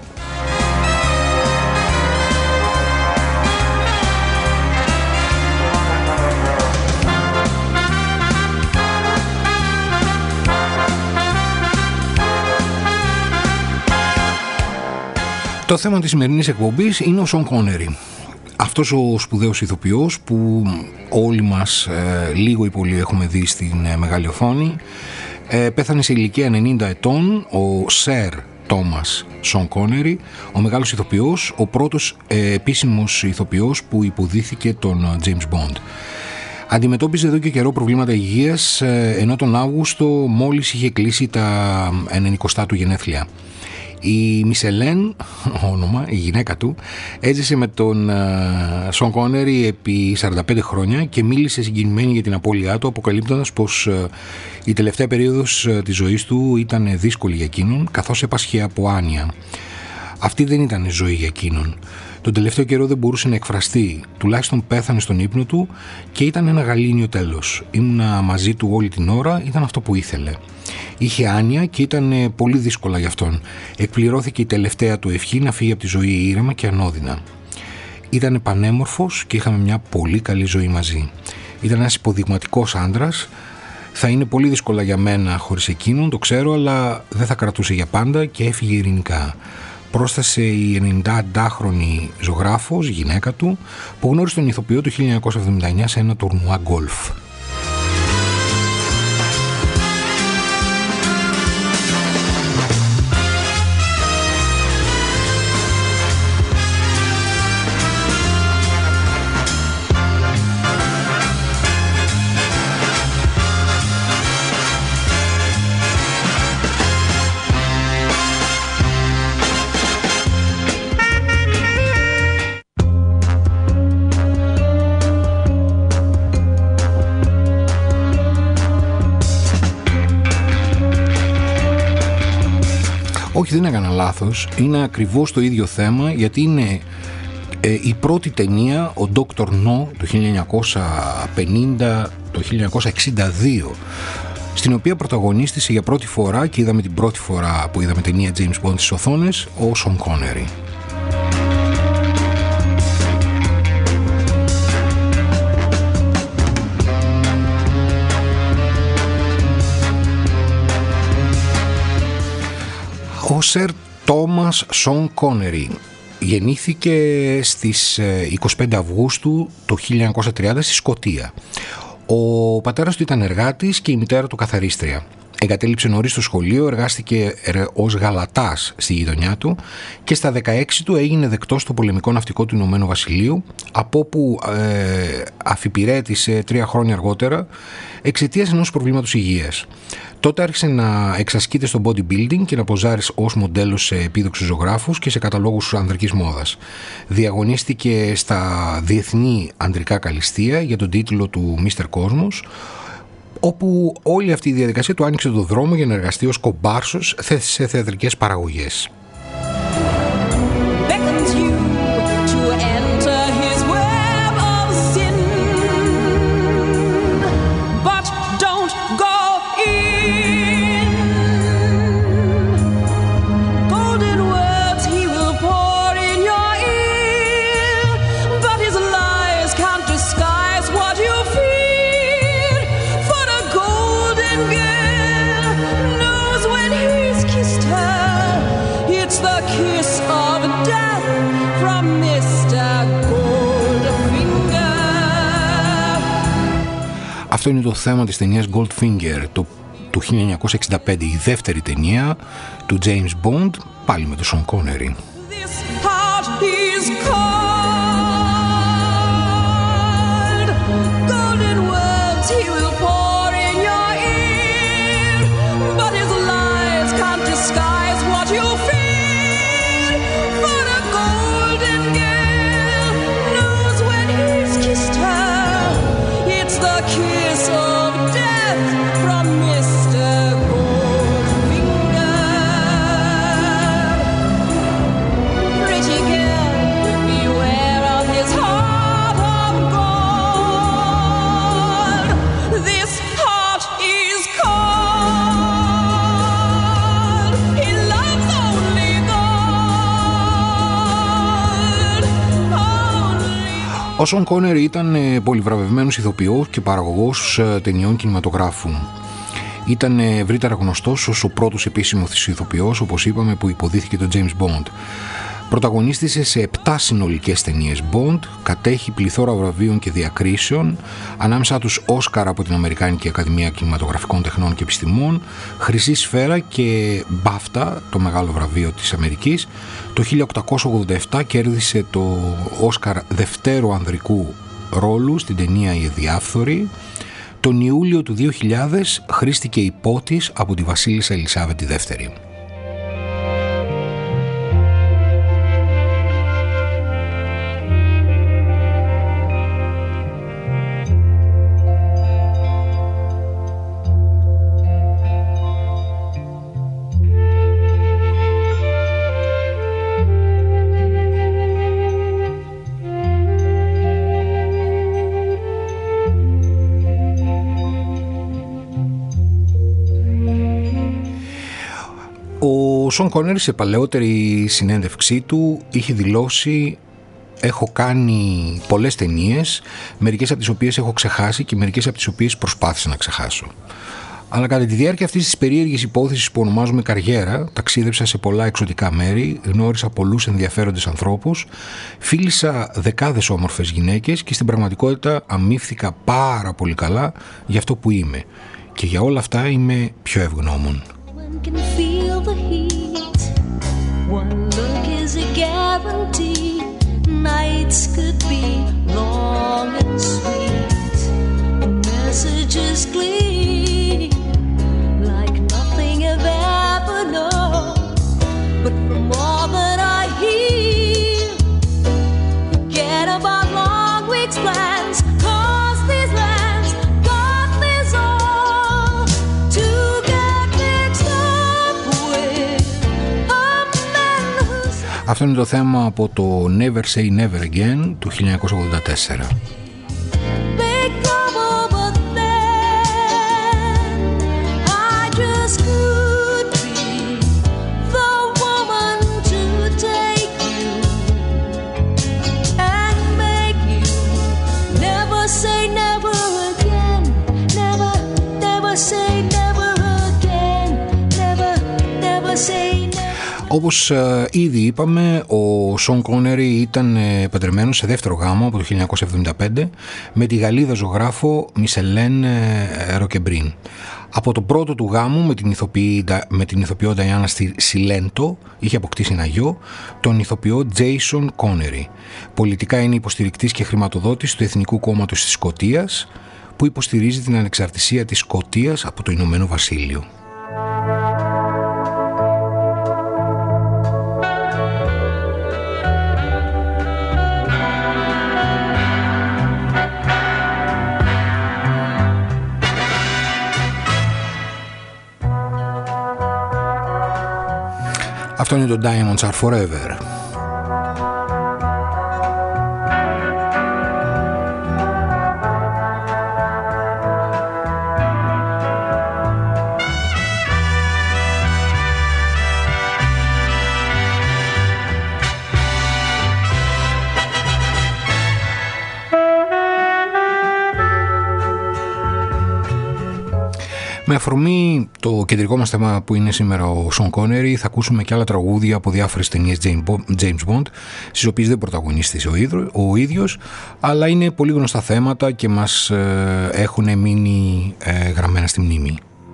Το θέμα της σημερινής εκπομπής είναι ο Σον Κόνερι. Αυτός ο σπουδαίος ηθοποιός που όλοι μας ε, λίγο ή πολύ έχουμε δει στην ε, μεγάλη οθόνη. Ε, πέθανε σε ηλικία ενενήντα ετών ο Σερ Τόμας Σον Κόνερι, ο μεγάλος ηθοποιός, ο πρώτος ε, επίσημος ηθοποιός που υποδίθηκε τον James Bond. Αντιμετώπιζε εδώ και καιρό προβλήματα υγείας, ε, ενώ τον Αύγουστο μόλις είχε κλείσει τα ενενηκοστά του γενέθλια. Η Μισελέν, όνομα, η γυναίκα του, έζησε με τον Σον Κόνερι επί σαράντα πέντε χρόνια και μίλησε συγκινημένη για την απώλειά του, αποκαλύπτοντας πως η τελευταία περίοδος της ζωής του ήταν δύσκολη για εκείνον, καθώς έπασχε από άνοια. Αυτή δεν ήταν ζωή για εκείνον. Τον τελευταίο καιρό δεν μπορούσε να εκφραστεί, τουλάχιστον πέθανε στον ύπνο του και ήταν ένα γαλήνιο τέλος. Ήμουνα μαζί του όλη την ώρα, ήταν αυτό που ήθελε. Είχε άνοια και ήταν πολύ δύσκολα για αυτόν. Εκπληρώθηκε η τελευταία του ευχή να φύγει από τη ζωή ήρεμα και ανώδυνα. Ήταν πανέμορφος και είχαμε μια πολύ καλή ζωή μαζί. Ήταν ένας υποδειγματικός άντρας. Θα είναι πολύ δύσκολα για μένα χωρίς εκείνον, το ξέρω, αλλά δεν θα κρατούσε για πάντα και έφυγε ειρηνικά. Πρόσθεσε η ενενηντάχρονη ζωγράφος, γυναίκα του, που γνώρισε τον ηθοποιό του χίλια εννιακόσια εβδομήντα εννιά σε ένα τουρνουά γκολφ. Όχι, δεν έκανα λάθος, είναι ακριβώς το ίδιο θέμα, γιατί είναι ε, η πρώτη ταινία, ο Doctor No, το χίλια εννιακόσια πενήντα, το χίλια εννιακόσια εξήντα δύο, στην οποία πρωταγωνίστησε για πρώτη φορά, και είδαμε την πρώτη φορά που είδαμε ταινία James Bond στις οθόνες, ο Σον Κόνερι. Ο Σερ Τόμας Σον Κόνερι γεννήθηκε στις είκοσι πέντε Αυγούστου το χίλια εννιακόσια τριάντα στη Σκωτία. Ο πατέρας του ήταν εργάτης και η μητέρα του καθαρίστρια. Εγκατέλειψε νωρίς το σχολείο, εργάστηκε ως γαλατάς στη γειτονιά του και στα δεκαέξι του έγινε δεκτός στο πολεμικό ναυτικό του Ηνωμένου Βασιλείου, από όπου ε, αφιπηρέτησε τρία χρόνια αργότερα εξαιτίας ενός προβλήματος υγείας. Τότε άρχισε να εξασκείται στο bodybuilding και να ποζάρει ως μοντέλο σε επίδοξους ζωγράφους και σε καταλόγους ανδρικής μόδας. Διαγωνίστηκε στα διεθνή ανδρικά καλλιστεία για τον τίτλο του μίστερ Κόσμος, όπου όλη αυτή η διαδικασία του άνοιξε το δρόμο για να εργαστεί ως κομπάρσος σε θεατρικές παραγωγές. What you feel Αυτό είναι το θέμα της ταινίας Goldfinger, το, του χίλια εννιακόσια εξήντα πέντε, η δεύτερη ταινία του James Bond, πάλι με τον Sean Connery. Ο Σον Κόνερι ήταν πολυβραβευμένος ηθοποιός και παραγωγός ταινιών κινηματογράφου. Ήταν ευρύτερα γνωστός ως ο πρώτος επίσημος ηθοποιός, όπως είπαμε, που υποδίθηκε τον James Bond. Πρωταγωνίστησε σε επτά συνολικές ταινίες Bond, κατέχει πληθώρα βραβείων και διακρίσεων, ανάμεσα τους Όσκαρ από την Αμερικάνικη Ακαδημία Κινηματογραφικών Τεχνών και Επιστημών, Χρυσή Σφαίρα και Μπάφτα, το μεγάλο βραβείο της Αμερικής. Το χίλια οκτακόσια ογδόντα επτά κέρδισε το Όσκαρ δευτέρου ανδρικού ρόλου στην ταινία «Η Αδιάφθορη». Τον Ιούλιο του δύο χιλιάδες χρήστηκε υπότης από τη βασίλισσα Ελισάβετ τη δεύτερη. Ο Σον Κόνερι σε παλαιότερη συνέντευξή του είχε δηλώσει: έχω κάνει πολλές ταινίες, μερικές από τις οποίες έχω ξεχάσει και μερικές από τις οποίες προσπάθησα να ξεχάσω. Αλλά κατά τη διάρκεια αυτής της περίεργης υπόθεσης που ονομάζουμε καριέρα, ταξίδεψα σε πολλά εξωτικά μέρη, γνώρισα πολλούς ενδιαφέροντες ανθρώπους, φίλησα δεκάδες όμορφες γυναίκες και στην πραγματικότητα αμείφθηκα πάρα πολύ καλά για αυτό που είμαι. Και για όλα αυτά είμαι πιο ευγνώμων. Can feel the heat. One look is a guarantee. Nights could be long and sweet. Messages gleam like nothing I've ever known. But from all that I hear, forget about long weeks plans. Cause these lands got this all to Αυτό είναι το θέμα από το Never Say Never Again του χίλια εννιακόσια ογδόντα τέσσερα. Όπως ε, ήδη είπαμε, ο Σον Κόνερι ήταν ε, παντρεμένος σε δεύτερο γάμο από το χίλια εννιακόσια εβδομήντα πέντε με τη Γαλλίδα ζωγράφο Μισελέν ε, Ροκεμπρίν. Από το πρώτο του γάμου με την, ηθοποιή, με την ηθοποιό Νταϊάννα Σιλέντο είχε αποκτήσει ένα γιο, τον ηθοποιό Τζέισον Κόνερι. Πολιτικά είναι υποστηρικτής και χρηματοδότης του Εθνικού Κόμματος της Σκωτίας, που υποστηρίζει την ανεξαρτησία της Σκωτίας από το Ηνωμένο Βασίλειο. Αυτό είναι το Diamonds Are Forever. Με αφορμή το κεντρικό μας θέμα που είναι σήμερα ο Σον Κόνερι, θα ακούσουμε και άλλα τραγούδια από διάφορες ταινίες James Bond, στις οποίες δεν πρωταγωνίστησε ο ίδιος, αλλά είναι πολύ γνωστά θέματα και μας έχουν μείνει γραμμένα στη μνήμη.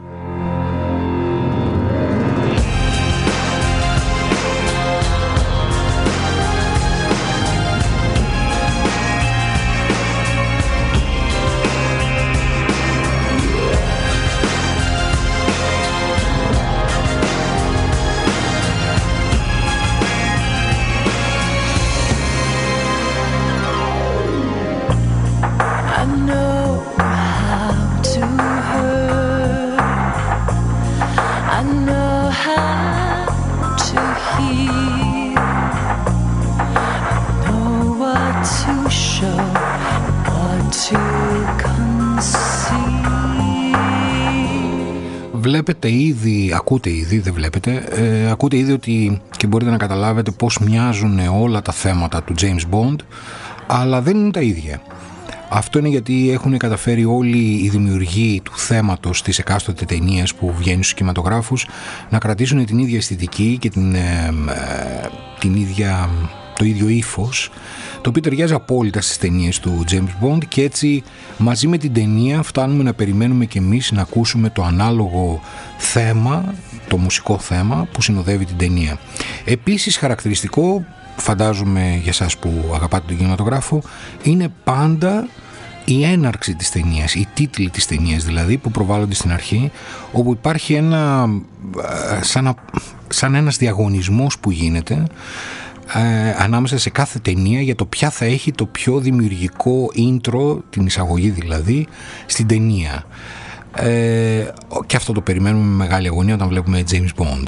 Βλέπετε ήδη, ακούτε ήδη, δεν βλέπετε, ε, ακούτε ήδη ότι και μπορείτε να καταλάβετε πώς μοιάζουν όλα τα θέματα του James Bond, αλλά δεν είναι τα ίδια. Αυτό είναι γιατί έχουν καταφέρει όλοι οι δημιουργοί του θέματος της εκάστοτε ταινίας που βγαίνουν στους κινηματογράφους να κρατήσουν την ίδια αισθητική και την, ε, ε, την ίδια, το ίδιο ύφος, το οποίο ταιριάζει απόλυτα στις ταινίες του James Bond, και έτσι μαζί με την ταινία φτάνουμε να περιμένουμε και εμείς να ακούσουμε το ανάλογο θέμα, το μουσικό θέμα που συνοδεύει την ταινία. Επίσης χαρακτηριστικό, φαντάζομαι για εσάς που αγαπάτε τον κινηματογράφο, είναι πάντα η έναρξη της ταινίας, οι τίτλοι της ταινίας δηλαδή που προβάλλονται στην αρχή, όπου υπάρχει ένα σαν, σαν ένας διαγωνισμός που γίνεται Ε, ανάμεσα σε κάθε ταινία για το ποια θα έχει το πιο δημιουργικό intro, την εισαγωγή δηλαδή, στην ταινία. Ε, και αυτό το περιμένουμε με μεγάλη αγωνία όταν βλέπουμε James Bond.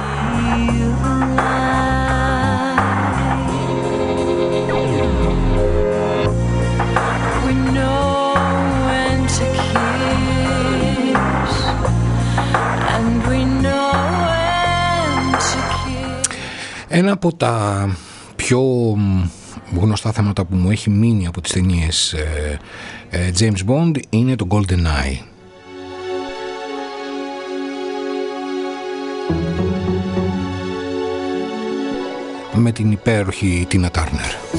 Ένα από τα πιο γνωστά θέματα που μου έχει μείνει από τις ταινίες ε, ε, James Bond είναι το GoldenEye. Με την υπέροχη Tina Turner.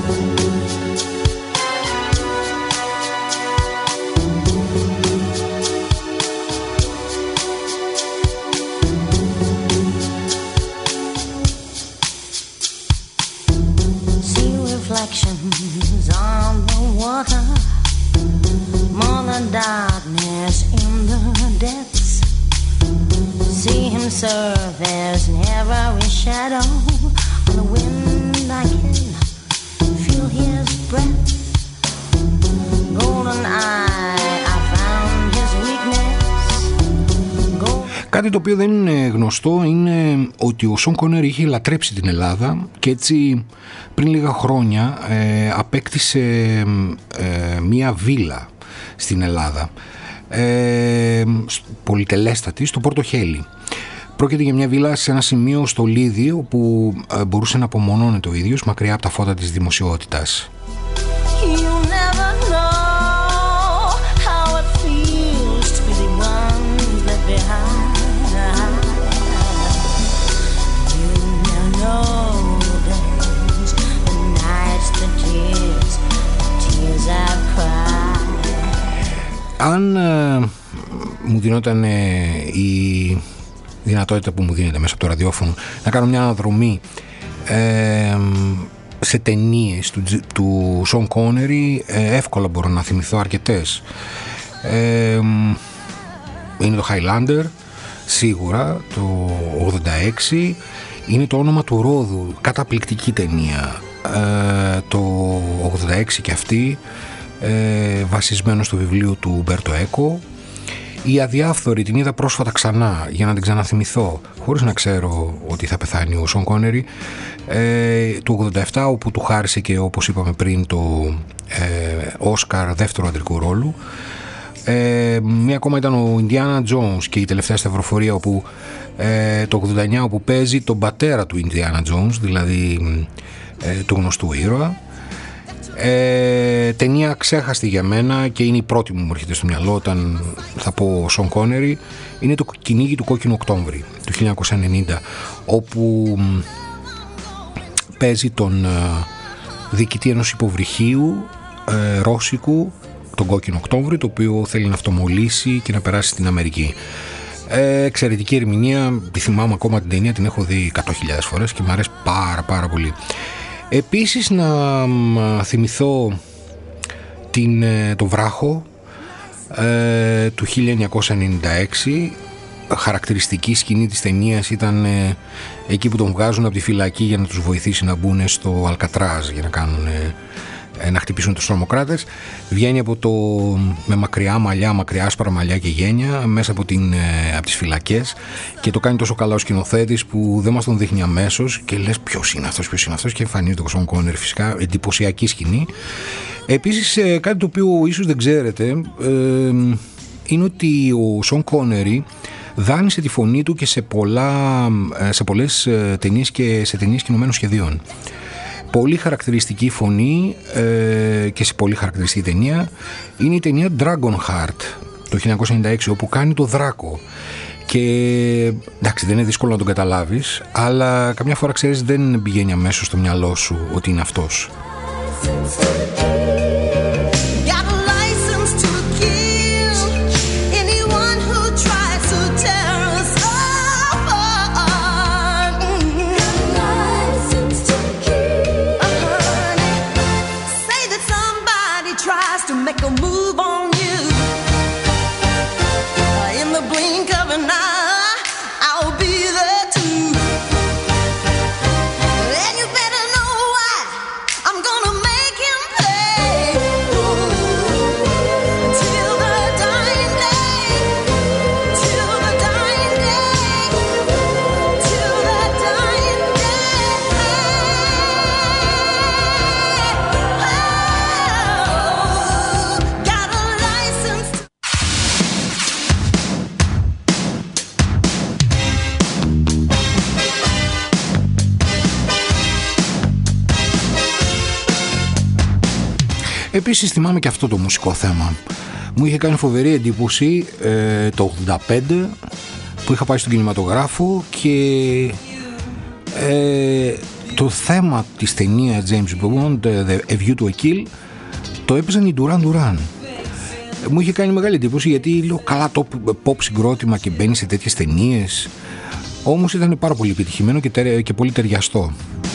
On the water, more than darkness in the depths. See him serve, there's never a shadow on the wind. I can feel his breath. Golden eye, I found his weakness. Golden... Κάτι το οποίο δεν είναι γνωστό είναι ότι ο Σον Κόνερι είχε λατρέψει την Ελλάδα και έτσι πριν λίγα χρόνια ε, απέκτησε ε, μία βίλα στην Ελλάδα, ε, πολυτελέστατη, στο Πορτοχέλι. Πρόκειται για μια βίλα σε ένα σημείο στο Λίδι όπου ε, μπορούσε να απομονώνεται ο ίδιος μακριά από τα φώτα της δημοσιότητας. Αν ε, μου δινόταν ε, η δυνατότητα που μου δίνεται μέσα από το ραδιόφωνο να κάνω μια αναδρομή ε, σε ταινίες του, του Σον Κόνερι, ε, εύκολα μπορώ να θυμηθώ αρκετές. Ε, είναι το Highlander, σίγουρα, το ογδόντα έξι, είναι το όνομα του Ρόδου, καταπληκτική ταινία, ε, το ογδόντα έξι και αυτή, Ε, βασισμένο στο βιβλίο του Ουμπέρτο Έκο. Η Αδιάφθορη την είδα πρόσφατα ξανά για να την ξαναθυμηθώ χωρίς να ξέρω ότι θα πεθάνει ο Σον Κόνερι, ε, του ογδόντα επτά, όπου του χάρισε και, όπως είπαμε πριν, το ε, Όσκαρ δεύτερο αντρικού ρόλου. Ε, μία ακόμα ήταν ο Ινδιάνα Τζόνς και η τελευταία σταυροφορία, όπου ε, το ογδόντα εννιά, όπου παίζει τον πατέρα του Ινδιάνα Τζόνς, δηλαδή ε, του γνωστού ήρωα. Ε, ταινία ξέχαστη για μένα και είναι η πρώτη που μου έρχεται στο μυαλό όταν θα πω Σον Κόνερι. Είναι το Κυνήγι του Κόκκινου Οκτώβρη του χίλια εννιακόσια ενενήντα, όπου παίζει τον ε, διοικητή ενός υποβρυχίου ε, ρώσικου, τον Κόκκινο Οκτώβρη, το οποίο θέλει να αυτομολύσει και να περάσει στην Αμερική. Ε, εξαιρετική ερμηνεία, τη θυμάμαι ακόμα την ταινία, την έχω δει εκατό χιλιάδες φορές και μου αρέσει πάρα πάρα πολύ. Επίσης να θυμηθώ την, το βράχο ε, του χίλια εννιακόσια ενενήντα έξι. Χαρακτηριστική σκηνή της ταινίας ήταν ε, εκεί που τον βγάζουν από τη φυλακή για να τους βοηθήσει να μπουν στο Αλκατράζ για να κάνουν ε, να χτυπήσουν τους τρομοκράτες. Βγαίνει από το, με μακριά μαλλιά, μακριά άσπρα μαλλιά και γένια μέσα από, την, από τις φυλακές και το κάνει τόσο καλά ο σκηνοθέτης που δεν μας τον δείχνει αμέσως και λες ποιος είναι αυτός, ποιος είναι αυτός και εμφανίζεται ο Σον Κόνερ, φυσικά εντυπωσιακή σκηνή. Επίσης κάτι το οποίο ίσως δεν ξέρετε ε, είναι ότι ο Σον Κόνερι δάνεισε τη φωνή του και σε, πολλά, σε πολλές ταινίες και σε ταινίες κινουμένων σχεδίων. Πολύ χαρακτηριστική φωνή ε, και σε πολύ χαρακτηριστική ταινία είναι η ταινία Dragonheart το χίλια εννιακόσια ενενήντα έξι, όπου κάνει το δράκο και εντάξει δεν είναι δύσκολο να τον καταλάβεις, αλλά καμιά φορά ξέρεις δεν πηγαίνει αμέσως στο μυαλό σου ότι είναι αυτός. Επίσης θυμάμαι και αυτό το μουσικό θέμα. Μου είχε κάνει φοβερή εντύπωση ε, το ογδόντα πέντε που είχα πάει στον κινηματογράφο και ε, το θέμα της ταινίας James Bond, The A View to a Kill, το έπαιζαν οι Duran Duran. Μου είχε κάνει μεγάλη εντύπωση γιατί λέω καλά το pop συγκρότημα και μπαίνει σε τέτοιες ταινίες, όμως ήταν πάρα πολύ επιτυχημένο και, τε, και πολύ ταιριαστό.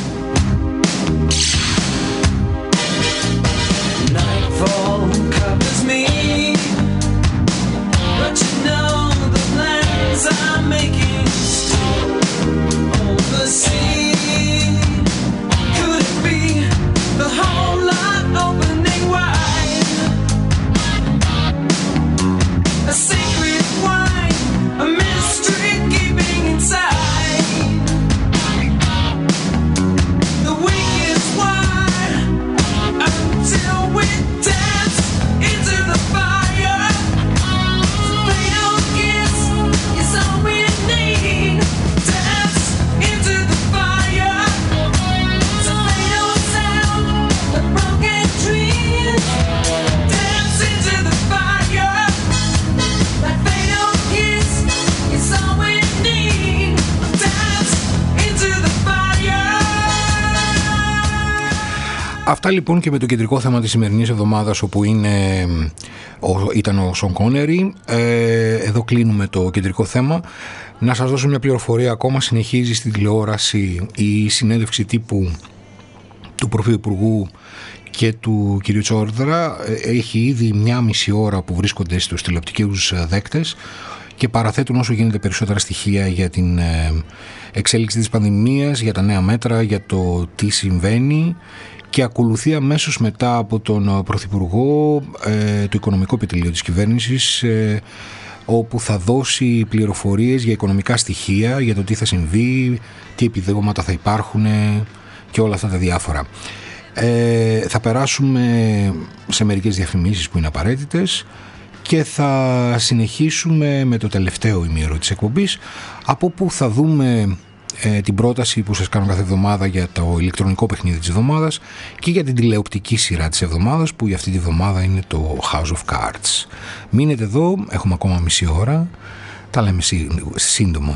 Αυτά λοιπόν και με το κεντρικό θέμα της σημερινής εβδομάδας, όπου είναι, ο, ήταν ο Σον Κόνερι. Ε, εδώ κλείνουμε το κεντρικό θέμα. Να σας δώσω μια πληροφορία ακόμα. Συνεχίζει στην τηλεόραση η συνέντευξη τύπου του Πρωθυπουργού και του κ. Τσόρδρα. Έχει ήδη μια μισή ώρα που βρίσκονται στους τηλεοπτικούς δέκτες και παραθέτουν όσο γίνεται περισσότερα στοιχεία για την εξέλιξη της πανδημίας, για τα νέα μέτρα, για το τι συμβαίνει. Και ακολουθεί αμέσως μετά από τον Πρωθυπουργό ε, το Οικονομικό Επιτελείο της Κυβέρνησης, ε, όπου θα δώσει πληροφορίες για οικονομικά στοιχεία, για το τι θα συμβεί, τι επιδόματα θα υπάρχουν και όλα αυτά τα διάφορα. Ε, θα περάσουμε σε μερικές διαφημίσεις που είναι απαραίτητες και θα συνεχίσουμε με το τελευταίο ημίωρο της εκπομπής, από που θα δούμε ε, την πρόταση που σας κάνω κάθε εβδομάδα για το ηλεκτρονικό παιχνίδι της εβδομάδας και για την τηλεοπτική σειρά της εβδομάδας, που για αυτή τη εβδομάδα είναι το House of Cards. Μείνετε εδώ, έχουμε ακόμα μισή ώρα, τα λέμε σύντομα.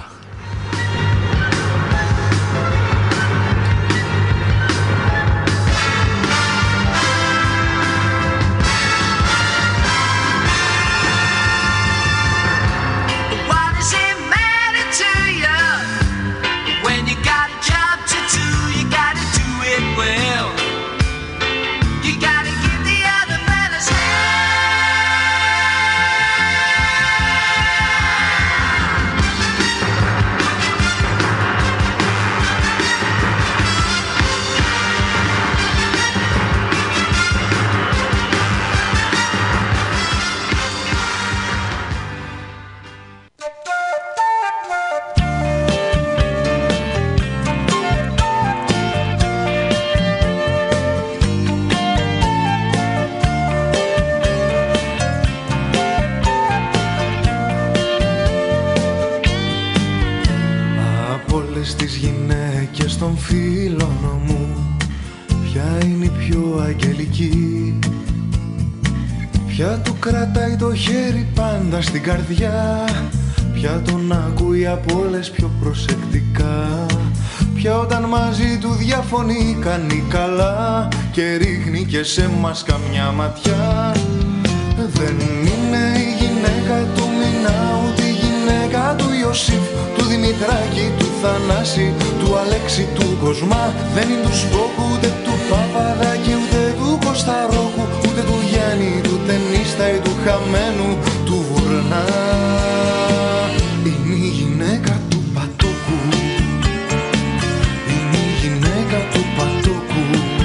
Στην καρδιά, πια τον ακούει από όλες πιο προσεκτικά, πια όταν μαζί του διαφωνεί κάνει καλά και ρίχνει και σε μας καμιά ματιά. Δεν είναι η γυναίκα του Μινά, ούτε η γυναίκα του Ιωσήφ, του Δημητράκη, του Θανάση, του Αλέξη, του Κοσμά. Δεν είναι του Σπόκου, ούτε του Παπαδάκη, ούτε του Κωνσταρόκου, ούτε του Γιάννη, του ταινίστα ή του Χαμένου, του Βουρνά. Είναι η γυναίκα του Πατόκου, είναι η γυναίκα του Πατόκου.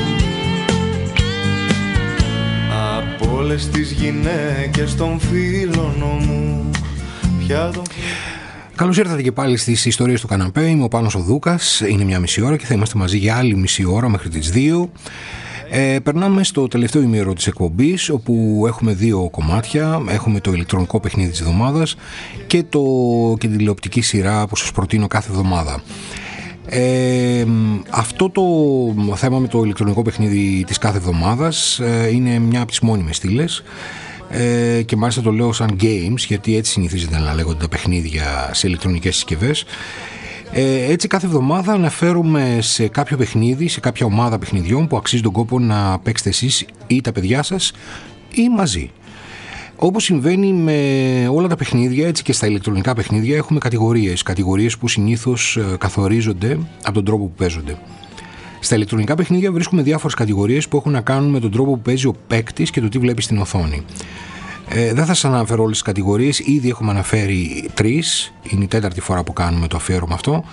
Από όλες τις γυναίκες των φίλων μου, πια τον... Καλώς ήρθατε και πάλι στις ιστορίες του καναπέ. Είμαι ο Πάνος ο Δούκας. Είναι μια μισή ώρα και θα είμαστε μαζί για άλλη μισή ώρα μέχρι τις δύο. Ε, περνάμε στο τελευταίο ημίωρο της εκπομπής, όπου έχουμε δύο κομμάτια. Έχουμε το ηλεκτρονικό παιχνίδι της εβδομάδας και, το, και την τηλεοπτική σειρά που σας προτείνω κάθε εβδομάδα. Ε, αυτό το θέμα με το ηλεκτρονικό παιχνίδι της κάθε εβδομάδας ε, είναι μια από τις μόνιμες στήλες. Ε, και μάλιστα το λέω σαν games, γιατί έτσι συνηθίζεται να λέγονται τα παιχνίδια σε ηλεκτρονικές συσκευές. Ε, έτσι κάθε εβδομάδα αναφέρουμε σε κάποιο παιχνίδι, σε κάποια ομάδα παιχνιδιών που αξίζει τον κόπο να παίξετε εσείς ή τα παιδιά σας ή μαζί. Όπως συμβαίνει με όλα τα παιχνίδια, έτσι και στα ηλεκτρονικά παιχνίδια έχουμε κατηγορίες, κατηγορίες που συνήθως καθορίζονται από τον τρόπο που παίζονται. Στα ηλεκτρονικά παιχνίδια βρίσκουμε διάφορες κατηγορίες που έχουν να κάνουν με τον τρόπο που παίζει ο παίκτης και το τι βλέπει στην οθόνη. Ε, δεν θα σας αναφέρω όλες τις κατηγορίες, ήδη έχουμε αναφέρει τρεις, είναι η τέταρτη φορά που κάνουμε το αφιέρωμα αυτό.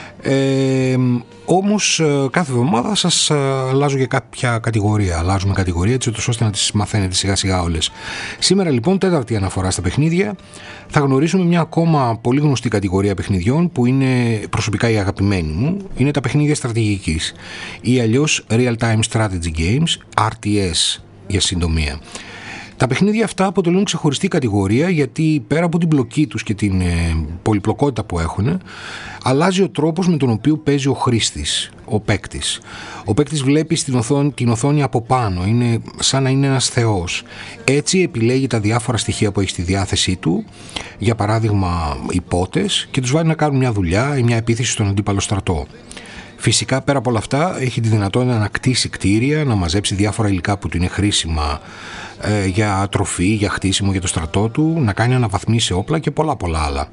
Ε, όμως κάθε εβδομάδα σας αλλάζω για κάποια κατηγορία, αλλάζουμε κατηγορία έτσι ώστε να τις μαθαίνετε σιγά σιγά όλες. Σήμερα λοιπόν, τέταρτη αναφορά στα παιχνίδια, θα γνωρίσουμε μια ακόμα πολύ γνωστή κατηγορία παιχνιδιών που είναι προσωπικά η αγαπημένη μου, είναι τα παιχνίδια στρατηγικής ή αλλιώς Real Time Strategy Games, αρ τι ες για συντομία. Τα παιχνίδια αυτά αποτελούν ξεχωριστή κατηγορία, γιατί πέρα από την πλοκή τους και την ε, πολυπλοκότητα που έχουν, αλλάζει ο τρόπος με τον οποίο παίζει ο χρήστης, ο παίκτης. Ο παίκτης βλέπει στην οθόνη, την οθόνη από πάνω, είναι σαν να είναι ένας θεός. Έτσι επιλέγει τα διάφορα στοιχεία που έχει στη διάθεσή του, για παράδειγμα υπότες, και τους βάζει να κάνουν μια δουλειά ή μια επίθεση στον αντίπαλο στρατό. Φυσικά πέρα από όλα αυτά έχει τη δυνατότητα να κτίσει κτίρια, να μαζέψει διάφορα υλικά που του είναι χρήσιμα ε, για τροφή, για χτίσιμο για το στρατό του, να κάνει αναβαθμίσει όπλα και πολλά πολλά άλλα.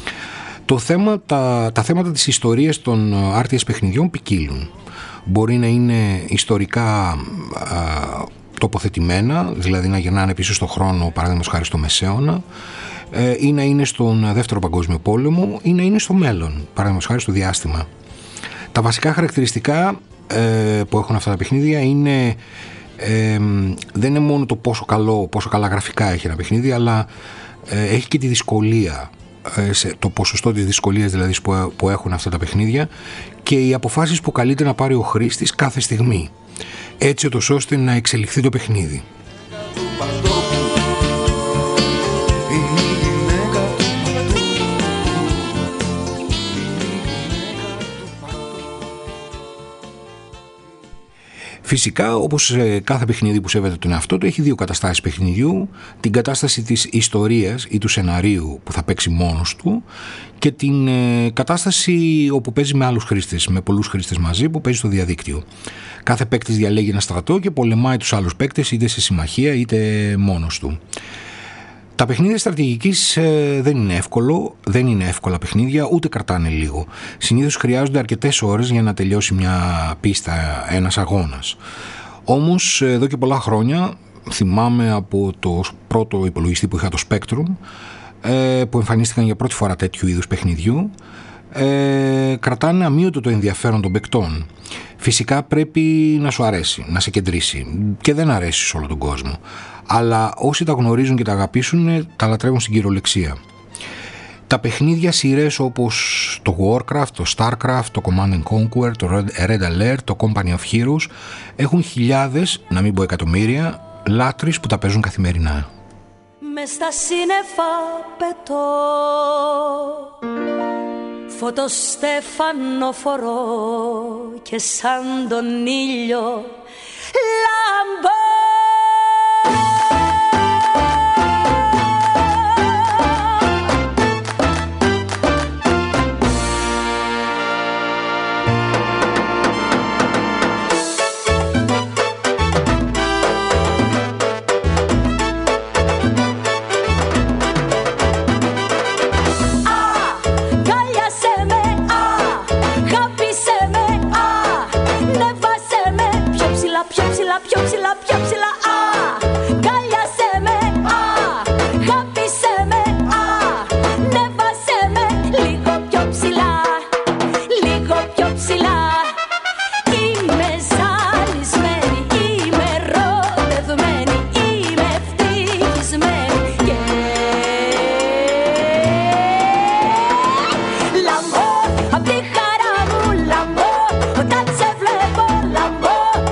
Το θέμα, τα, τα θέματα της ιστορίας των αρ τι ες παιχνιδιών ποικίλουν. Μπορεί να είναι ιστορικά α, τοποθετημένα, δηλαδή να γυρνάνε πίσω στον χρόνο, παραδείγματος χάρη στο Μεσαίωνα, ε, ή να είναι στον Δεύτερο Παγκόσμιο Πόλεμο, ή να είναι στο μέλλον, παραδείγματος χάρη στο διάστημα. Τα βασικά χαρακτηριστικά ε, που έχουν αυτά τα παιχνίδια είναι ε, δεν είναι μόνο το πόσο, καλό, πόσο καλά γραφικά έχει ένα παιχνίδι, αλλά ε, έχει και τη δυσκολία, ε, σε, το ποσοστό της δυσκολίας δηλαδή που, που έχουν αυτά τα παιχνίδια και οι αποφάσεις που καλείται να πάρει ο χρήστης κάθε στιγμή, έτσι ώστε να εξελιχθεί το παιχνίδι. Φυσικά, όπως κάθε παιχνίδι που σέβεται τον εαυτό του, έχει δύο καταστάσεις παιχνιδιού. Την κατάσταση της ιστορίας ή του σεναρίου που θα παίξει μόνος του και την ε, κατάσταση όπου παίζει με άλλους χρήστες, με πολλούς χρήστες μαζί, που παίζει στο διαδίκτυο. Κάθε παίκτης διαλέγει ένα στρατό και πολεμάει τους άλλους παίκτες είτε σε συμμαχία είτε μόνος του. Τα παιχνίδια στρατηγικής ε, δεν είναι εύκολο, δεν είναι εύκολα παιχνίδια, ούτε κρατάνε λίγο. Συνήθως χρειάζονται αρκετές ώρες για να τελειώσει μια πίστα, ένας αγώνας. Όμως εδώ και πολλά χρόνια, θυμάμαι από το πρώτο υπολογιστή που είχα, το Spectrum, ε, που εμφανίστηκαν για πρώτη φορά τέτοιου είδους παιχνιδιού, ε, κρατάνε αμύωτο το ενδιαφέρον των παικτών. Φυσικά πρέπει να σου αρέσει, να σε κεντρήσει, και δεν αρέσει σε όλο τον κόσμο. Αλλά όσοι τα γνωρίζουν και τα αγαπήσουν, τα λατρεύουν στην κυριολεξία. Τα παιχνίδια σειρές όπως το Warcraft, το Starcraft, το Command and Conquer, το Red Alert, το Company of Heroes έχουν χιλιάδες, να μην πω εκατομμύρια, λάτρεις που τα παίζουν καθημερινά. Μες στα σύννεφα πετώ, φωτοστέφανο φορώ και σαν τον ήλιο λάμπω. Πιο ψηλά, πιο ψηλά, α, κάλιασέ με, α, χάπισε με, α, νέβασέ με, λίγο πιο ψηλά, λίγο πιο ψηλά. Είμαι ζαλισμένη, είμαι ερωτευμένη, είμαι ευτυχισμένη και λαμπώ, απ' τη χαρά μου λαμπώ, όταν σε βλέπω λαμπώ.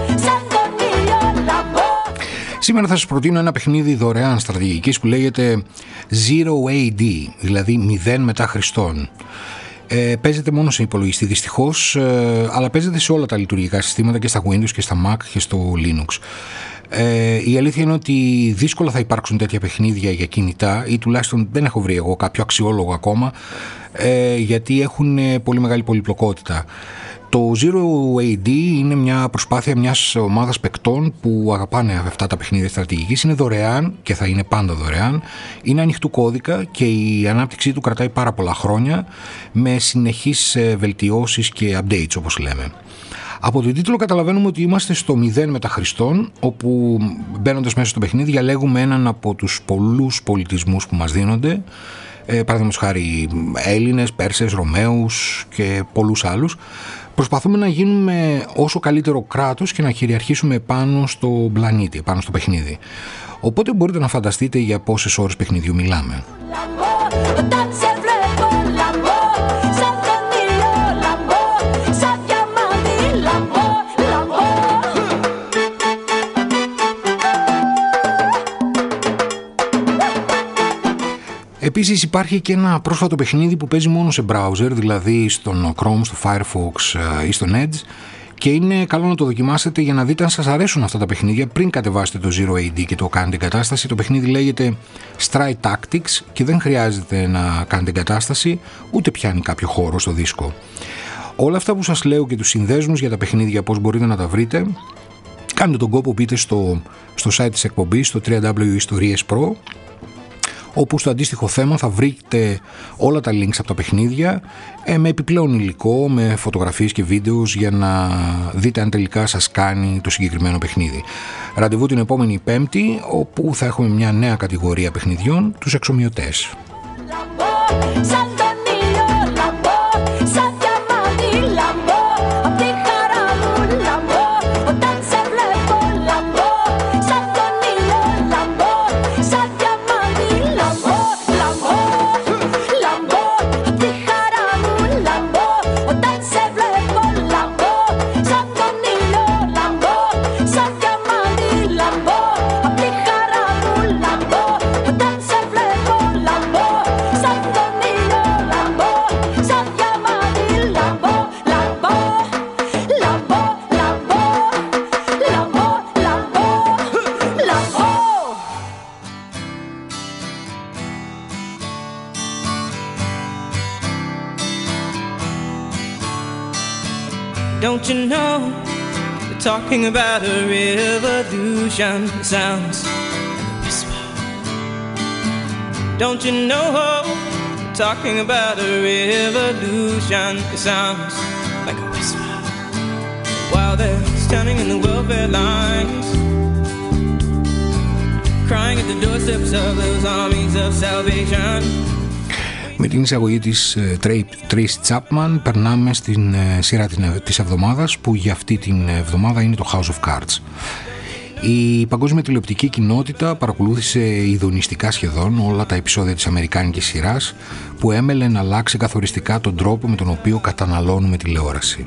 Σήμερα θα σας προτείνω ένα παιχνίδι δωρεάν στρατηγικής που λέγεται Zero έι ντι, δηλαδή μηδέν μετά Χριστόν. Ε, παίζεται μόνο σε υπολογιστή δυστυχώς, ε, αλλά παίζεται σε όλα τα λειτουργικά συστήματα, και στα Windows και στα Mac και στο Linux. Ε, η αλήθεια είναι ότι δύσκολα θα υπάρξουν τέτοια παιχνίδια για κινητά, ή τουλάχιστον δεν έχω βρει εγώ κάποιο αξιόλογο ακόμα, ε, γιατί έχουν πολύ μεγάλη πολυπλοκότητα. Το Zero έι ντι είναι μια προσπάθεια μιας ομάδας παικτών που αγαπάνε αυτά τα παιχνίδια στρατηγικής. Είναι δωρεάν και θα είναι πάντα δωρεάν. Είναι ανοιχτού κώδικα και η ανάπτυξή του κρατάει πάρα πολλά χρόνια, με συνεχείς βελτιώσεις και updates, όπως λέμε. Από τον τίτλο καταλαβαίνουμε ότι είμαστε στο μηδέν μετά Χριστόν, όπου μπαίνοντας μέσα στο παιχνίδι διαλέγουμε έναν από τους πολλούς πολιτισμούς που μας δίνονται. Ε, παραδείγματος χάρη Έλληνες, Πέρσες, Ρωμαίους και πολλούς άλλους. Προσπαθούμε να γίνουμε όσο καλύτερο κράτος και να κυριαρχήσουμε πάνω στο πλανήτη, πάνω στο παιχνίδι. Οπότε μπορείτε να φανταστείτε για πόσες ώρες παιχνιδιού μιλάμε. Επίσης υπάρχει και ένα πρόσφατο παιχνίδι που παίζει μόνο σε browser, δηλαδή στον Chrome, στο Firefox ή στον Edge, και είναι καλό να το δοκιμάσετε για να δείτε αν σας αρέσουν αυτά τα παιχνίδια πριν κατεβάσετε το Zero έι ντι και το κάνετε εγκατάσταση. Το παιχνίδι λέγεται Strike Tactics και δεν χρειάζεται να κάνετε εγκατάσταση, ούτε πιάνει κάποιο χώρο στο δίσκο. Όλα αυτά που σας λέω και τους συνδέσμους για τα παιχνίδια, πώς μπορείτε να τα βρείτε, κάντε τον κόπο, μπείτε στο, στο site της εκπομπής, στο double-u double-u double-u τελεία ιστορίες προ, όπου στο αντίστοιχο θέμα θα βρείτε όλα τα links από τα παιχνίδια, ε, με επιπλέον υλικό, με φωτογραφίες και βίντεο, για να δείτε αν τελικά σας κάνει το συγκεκριμένο παιχνίδι. Ραντεβού την επόμενη Πέμπτη, όπου θα έχουμε μια νέα κατηγορία παιχνιδιών, τους εξομοιωτές. Λαμπώ, Don't you know they're talking about a revolution? It sounds like a whisper. Don't you know they're talking about a revolution? It sounds like a whisper. While they're standing in the welfare lines, crying at the doorsteps of those armies of salvation. Με την εισαγωγή της Tracy Chapman περνάμε στην σειρά της εβδομάδας, που για αυτή την εβδομάδα είναι το House of Cards. Η παγκόσμια τηλεοπτική κοινότητα παρακολούθησε ειδονιστικά σχεδόν όλα τα επεισόδια της αμερικάνικης σειράς, που έμελε να αλλάξει καθοριστικά τον τρόπο με τον οποίο καταναλώνουμε τηλεόραση.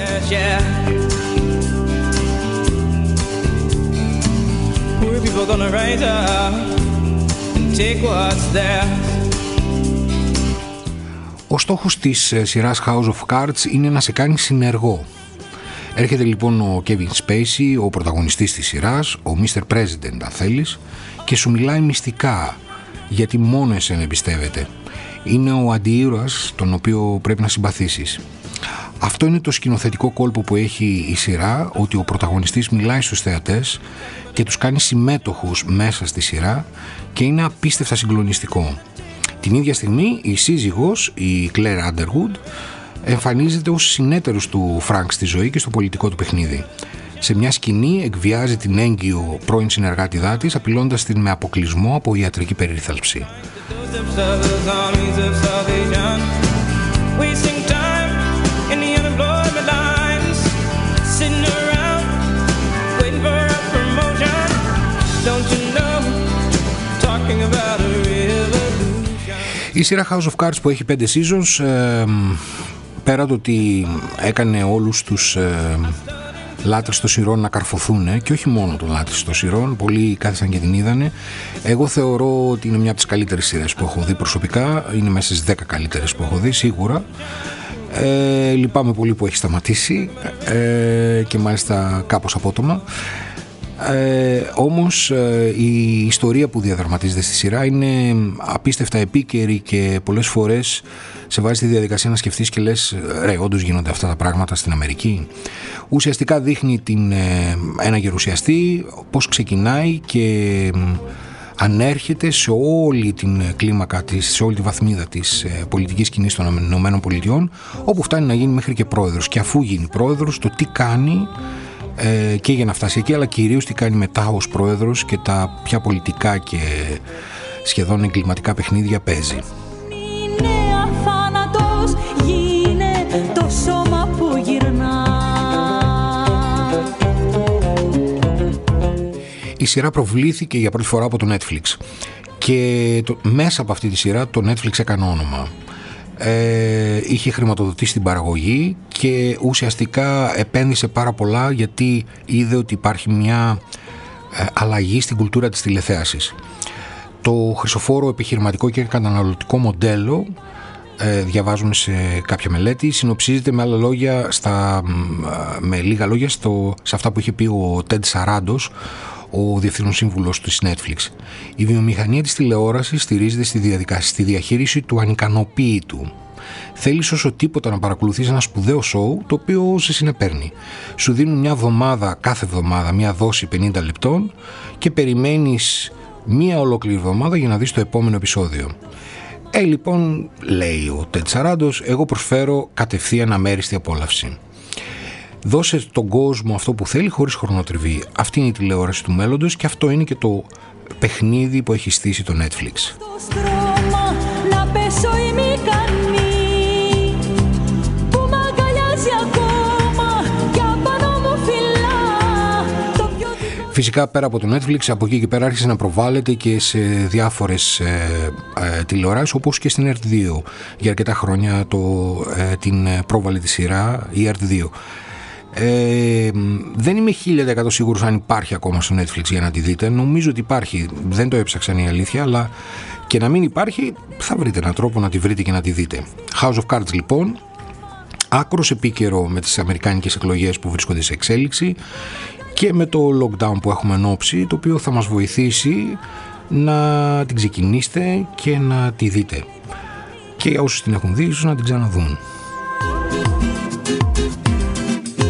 Ο στόχος της σειράς House of Cards είναι να σε κάνει συνεργό. Έρχεται λοιπόν ο Kevin Spacey, ο πρωταγωνιστής της σειράς, ο μίστερ President αν θέλεις, και σου μιλάει μυστικά, γιατί μόνο εσένα εμπιστεύεται. Είναι ο αντιήρωας τον οποίο πρέπει να συμπαθήσεις. Αυτό είναι το σκηνοθετικό κόλπο που έχει η σειρά, ότι ο πρωταγωνιστής μιλάει στους θεατές και τους κάνει συμμέτοχους μέσα στη σειρά, και είναι απίστευτα συγκλονιστικό. Την ίδια στιγμή η σύζυγος, η Claire Underwood, εμφανίζεται ως συνέτερος του Φρανκ στη ζωή και στο πολιτικό του παιχνίδι. Σε μια σκηνή εκβιάζει την έγκυο πρώην συνεργάτηδά της, απειλώντας την με αποκλεισμό από ιατρική περίθαλψη. Η σειρά House of Cards, που έχει πέντε seasons, ε, πέρα το ότι έκανε όλους τους ε, λάτρες των σειρών να καρφωθούν, και όχι μόνο των λάτρες των σειρών, πολλοί κάθισαν και την είδανε. Εγώ θεωρώ ότι είναι μια από τις καλύτερες σειρές που έχω δει προσωπικά, είναι μέσα στις δέκα καλύτερες που έχω δει σίγουρα. Ε, λυπάμαι πολύ που έχει σταματήσει, ε, και μάλιστα κάπως απότομα. Ε, όμως ε, η ιστορία που διαδραματίζεται στη σειρά είναι απίστευτα επίκαιρη και πολλές φορές σε βάζει στη διαδικασία να σκεφτείς και λες, ρε, όντως γίνονται αυτά τα πράγματα στην Αμερική. Ουσιαστικά δείχνει την, ε, ένα γερουσιαστή πώς ξεκινάει και ε, ανέρχεται σε όλη την κλίμακα της, σε όλη τη βαθμίδα της ε, πολιτικής σκηνής των ΗΠΑ, όπου φτάνει να γίνει μέχρι και πρόεδρος, και αφού γίνει πρόεδρος, το τι κάνει ε, και για να φτάσει εκεί, αλλά κυρίως τι κάνει μετά ως πρόεδρος και τα ποια πολιτικά και σχεδόν εγκληματικά παιχνίδια παίζει. Είναι αθάνατος, γίνε το σώμα που γυρνά. Η σειρά προβλήθηκε για πρώτη φορά από το Netflix, και το, μέσα από αυτή τη σειρά το Netflix έκανε όνομα. Ε, είχε χρηματοδοτήσει την παραγωγή και ουσιαστικά επένδυσε πάρα πολλά, γιατί είδε ότι υπάρχει μια ε, αλλαγή στην κουλτούρα της τηλεθέασης. Το χρυσοφόρο επιχειρηματικό και καταναλωτικό μοντέλο, ε, διαβάζουμε σε κάποια μελέτη, συνοψίζεται με άλλα λόγια, στα, με λίγα λόγια στο, σε αυτά που είχε πει ο Τεντ Σαράντος, ο διευθύνων σύμβουλος της Netflix. Η βιομηχανία της τηλεόρασης στηρίζεται στη, διαδικασία, στη διαχείριση του ανικανοποίητου. Θέλεις όσο τίποτα να παρακολουθείς ένα σπουδαίο σοου, το οποίο σε συνεπέρνει. Σου δίνουν μια εβδομάδα, κάθε εβδομάδα, μια δόση πενήντα λεπτών, και περιμένεις μια ολόκληρη εβδομάδα για να δεις το επόμενο επεισόδιο. Ε, λοιπόν, λέει ο Τεντ Σαράντος, εγώ προσφέρω κατευθείαν αμέριστη απόλαυση. Δώσε τον κόσμο αυτό που θέλει χωρίς χρονοτριβή. Αυτή είναι η τηλεόραση του μέλλοντος, και αυτό είναι και το παιχνίδι που έχει στήσει το Netflix. Στρώμα, να πέσω η μηχανή που μ' αγκαλιάζει ακόμα και απάνω μου φυλά το πιο... Φυσικά πέρα από το Netflix, από εκεί και πέρα άρχισε να προβάλλεται και σε διάφορες ε, ε, τηλεοράσεις, όπως και στην Ερτ δύο. Για αρκετά χρόνια το, ε, την πρόβαλε τη σειρά η Ερτ δύο. Ε, δεν είμαι χίλια τοις εκατό σίγουρος αν υπάρχει ακόμα στο Netflix για να τη δείτε. Νομίζω ότι υπάρχει, δεν το έψαξαν, η αλήθεια, αλλά και να μην υπάρχει θα βρείτε έναν τρόπο να τη βρείτε και να τη δείτε. House of Cards, λοιπόν, άκρος επίκαιρο με τις αμερικάνικες εκλογές που βρίσκονται σε εξέλιξη και με το lockdown που έχουμε ενόψει, το οποίο θα μας βοηθήσει να την ξεκινήσετε και να τη δείτε, και για όσους την έχουν δει ίσως να την ξαναδούν.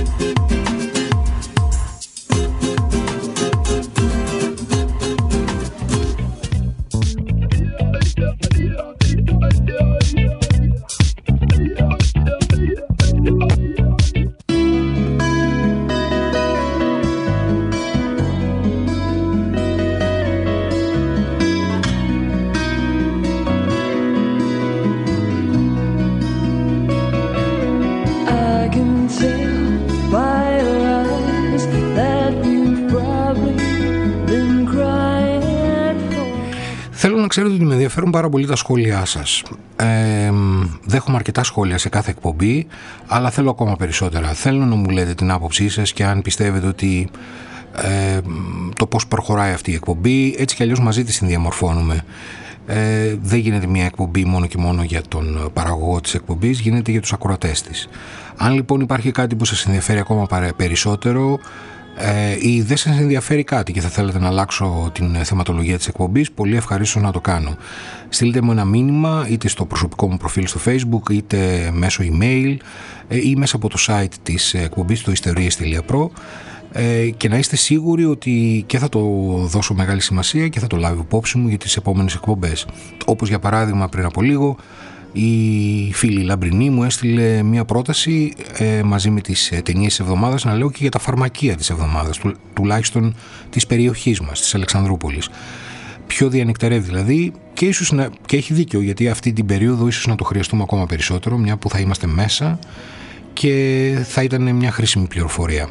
ξέρετε ότι με ενδιαφέρουν πάρα πολύ τα σχόλιά σας. Ε, δέχομαι αρκετά σχόλια σε κάθε εκπομπή, αλλά θέλω ακόμα περισσότερα. Θέλω να μου λέτε την άποψή σας και αν πιστεύετε ότι ε, το πώς προχωράει αυτή η εκπομπή, έτσι κι αλλιώς μαζί της την διαμορφώνουμε. Ε, δεν γίνεται μια εκπομπή μόνο και μόνο για τον παραγωγό της εκπομπής, γίνεται για τους ακροατές της. Αν λοιπόν υπάρχει κάτι που σας ενδιαφέρει ακόμα περισσότερο, Ε, ή δεν σας ενδιαφέρει κάτι και θα θέλετε να αλλάξω την θεματολογία της εκπομπής, πολύ ευχαρίστως να το κάνω. Στείλτε μου ένα μήνυμα είτε στο προσωπικό μου προφίλ στο Facebook, είτε μέσω email ή μέσα από το site της εκπομπής, το ιστορίες τελεία pro, ε, και να είστε σίγουροι ότι και θα το δώσω μεγάλη σημασία και θα το λάβει υπόψη μου για τις επόμενες εκπομπές. Όπως για παράδειγμα πριν από λίγο η φίλη Λαμπρινή μου έστειλε μια πρόταση ε, μαζί με τις ε, ταινίες της εβδομάδας, να λέω και για τα φαρμακεία της εβδομάδας, του, τουλάχιστον της περιοχής μας, της Αλεξανδρούπολης. Πιο διανυκτερεύει δηλαδή, και ίσως να, και έχει δίκιο, γιατί αυτή την περίοδο ίσως να το χρειαστούμε ακόμα περισσότερο, μια που θα είμαστε μέσα και θα ήταν μια χρήσιμη πληροφορία.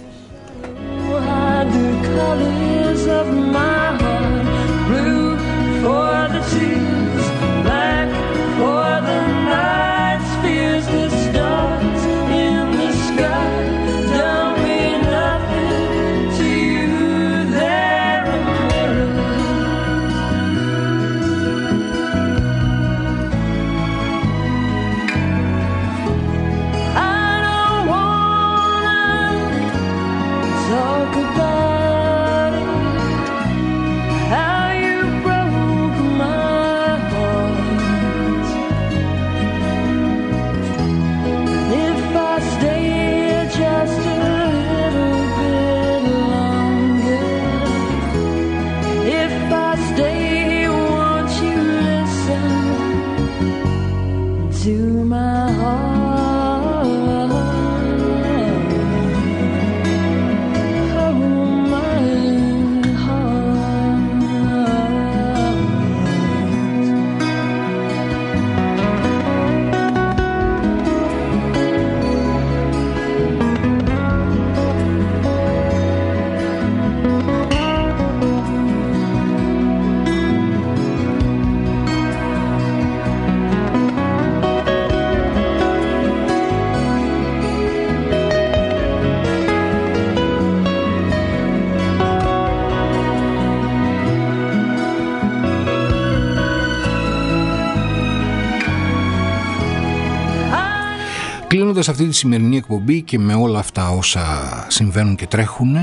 Κλείνοντας αυτή τη σημερινή εκπομπή και με όλα αυτά όσα συμβαίνουν και τρέχουν,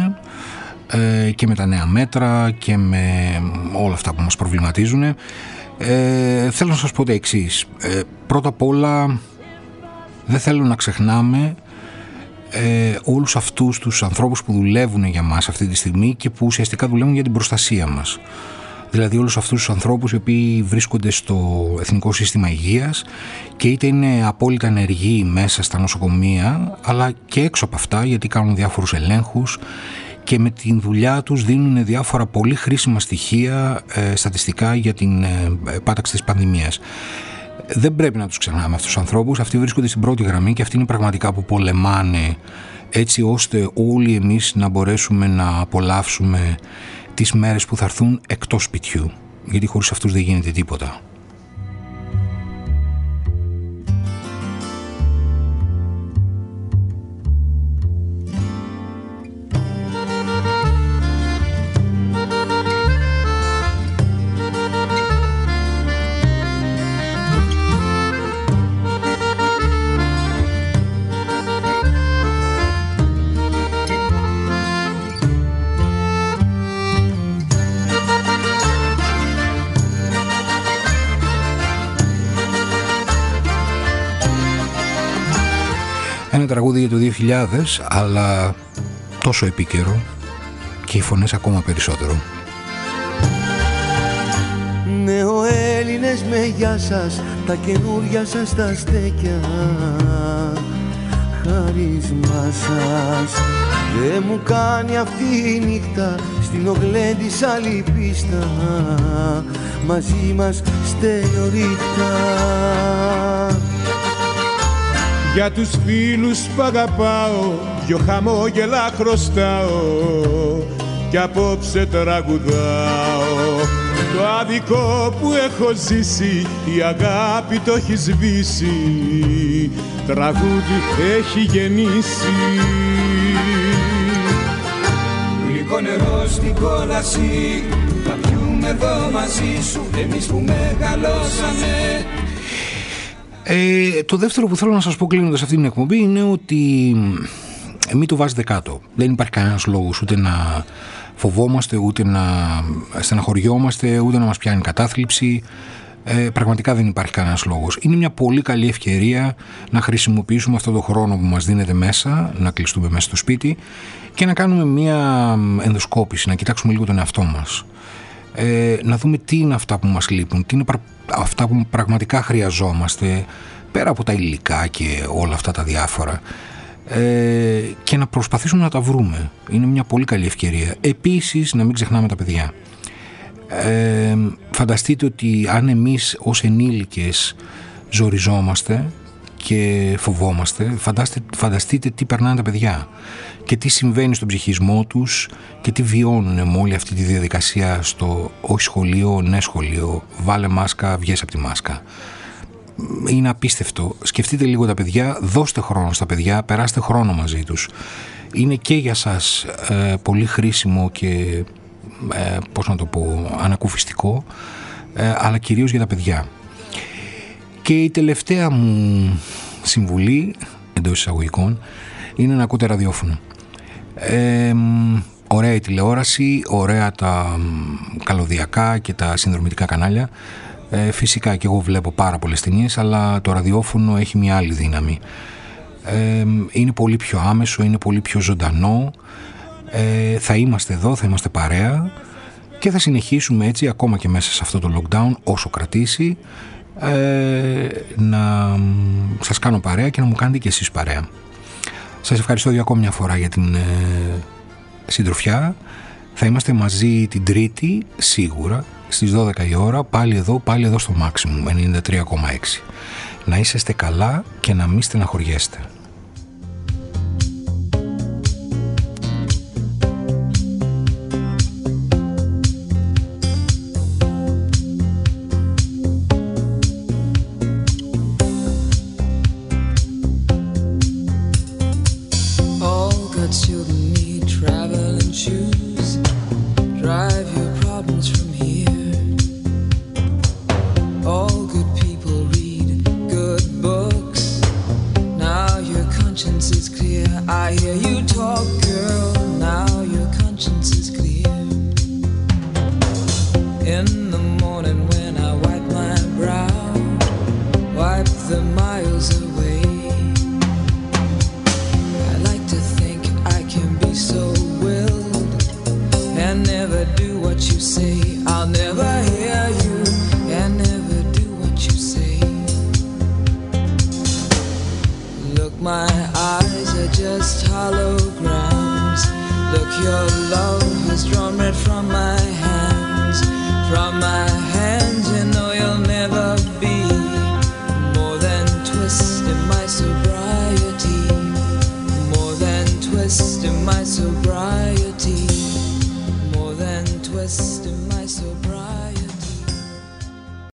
ε, και με τα νέα μέτρα και με όλα αυτά που μας προβληματίζουν, ε, θέλω να σας πω τα εξής. Ε, πρώτα απ' όλα δεν θέλω να ξεχνάμε ε, όλους αυτούς τους ανθρώπους που δουλεύουν για μας αυτή τη στιγμή και που ουσιαστικά δουλεύουν για την προστασία μας. Δηλαδή όλους αυτούς τους ανθρώπους οι οποίοι βρίσκονται στο Εθνικό Σύστημα Υγείας και είτε είναι απόλυτα ενεργοί μέσα στα νοσοκομεία, αλλά και έξω από αυτά, γιατί κάνουν διάφορους ελέγχους και με την δουλειά τους δίνουν διάφορα πολύ χρήσιμα στοιχεία ε, στατιστικά για την ε, πάταξη της πανδημίας. Δεν πρέπει να τους ξεχνάμε αυτούς τους ανθρώπους. Αυτοί βρίσκονται στην πρώτη γραμμή και αυτοί είναι πραγματικά που πολεμάνε έτσι ώστε όλοι εμείς να μπορέσουμε να απολαύσουμε τις μέρες που θα έρθουν εκτός σπιτιού, γιατί χωρίς αυτούς δεν γίνεται τίποτα. Ένα τραγούδι για το δύο χιλιάδες, αλλά τόσο επίκαιρο και οι φωνές ακόμα περισσότερο. Νεοέλληνες με γεια σας, τα καινούρια σας τα στέκια, χάρισμά σας. Δεν μου κάνει αυτή η νύχτα στην ογλέ της άλλη πίστα, μαζί μας στέλνω Για τους φίλους που αγαπάω, δυο χαμόγελα χρωστάω κι απόψε τραγουδάω. Το άδικο που έχω ζήσει, η αγάπη το έχει σβήσει, τραγούδι έχει γεννήσει. Γλυκό νερό στην κόλαση, θα πιούμε εδώ μαζί σου, εμείς που μεγαλώσαμε. Ε, το δεύτερο που θέλω να σας πω κλείνοντας αυτή την εκπομπή είναι ότι μην το βάζετε κάτω. Δεν υπάρχει κανένας λόγος ούτε να φοβόμαστε, ούτε να στεναχωριόμαστε, ούτε να μας πιάνει κατάθλιψη. Ε, πραγματικά δεν υπάρχει κανένας λόγος. Είναι μια πολύ καλή ευκαιρία να χρησιμοποιήσουμε αυτό το χρόνο που μας δίνεται μέσα, να κλειστούμε μέσα στο σπίτι και να κάνουμε μια ενδοσκόπηση, να κοιτάξουμε λίγο τον εαυτό μας. Ε, να δούμε τι είναι αυτά που μας λείπουν, τι είναι αυτά που πραγματικά χρειαζόμαστε, πέρα από τα υλικά και όλα αυτά τα διάφορα. Ε, και να προσπαθήσουμε να τα βρούμε. Είναι μια πολύ καλή ευκαιρία. Επίσης, να μην ξεχνάμε τα παιδιά. Ε, φανταστείτε ότι αν εμείς ως ενήλικες ζοριζόμαστε και φοβόμαστε, φαντάστε, φανταστείτε τι περνάνε τα παιδιά και τι συμβαίνει στον ψυχισμό τους και τι βιώνουν με όλη αυτή τη διαδικασία στο όχι σχολείο, ναι σχολείο, βάλε μάσκα, βγες από τη μάσκα. Είναι απίστευτο. Σκεφτείτε λίγο τα παιδιά, δώστε χρόνο στα παιδιά, περάστε χρόνο μαζί τους. Είναι και για σας ε, πολύ χρήσιμο και ε, πώς να το πω, ανακουφιστικό, ε, αλλά κυρίως για τα παιδιά. Και η τελευταία μου συμβουλή, εντός εισαγωγικών, είναι να ακούτε ραδιόφωνο. Ε, ωραία η τηλεόραση, ωραία τα καλωδιακά και τα συνδρομητικά κανάλια. Ε, φυσικά και εγώ βλέπω πάρα πολλές ταινίες, αλλά το ραδιόφωνο έχει μια άλλη δύναμη. Ε, είναι πολύ πιο άμεσο, είναι πολύ πιο ζωντανό. Ε, θα είμαστε εδώ, θα είμαστε παρέα και θα συνεχίσουμε έτσι ακόμα και μέσα σε αυτό το lockdown, όσο κρατήσει, ε, να σας κάνω παρέα και να μου κάνετε και εσείς παρέα. Σας ευχαριστώ για ακόμη μια φορά για την ε, συντροφιά. Θα είμαστε μαζί την Τρίτη σίγουρα στις δώδεκα η ώρα, πάλι εδώ, πάλι εδώ στο Maximum ενενήντα τρία κόμμα έξι. Να είσαστε καλά και να μην στεναχωριέστε. My sobriety, more than twist in my sobriety.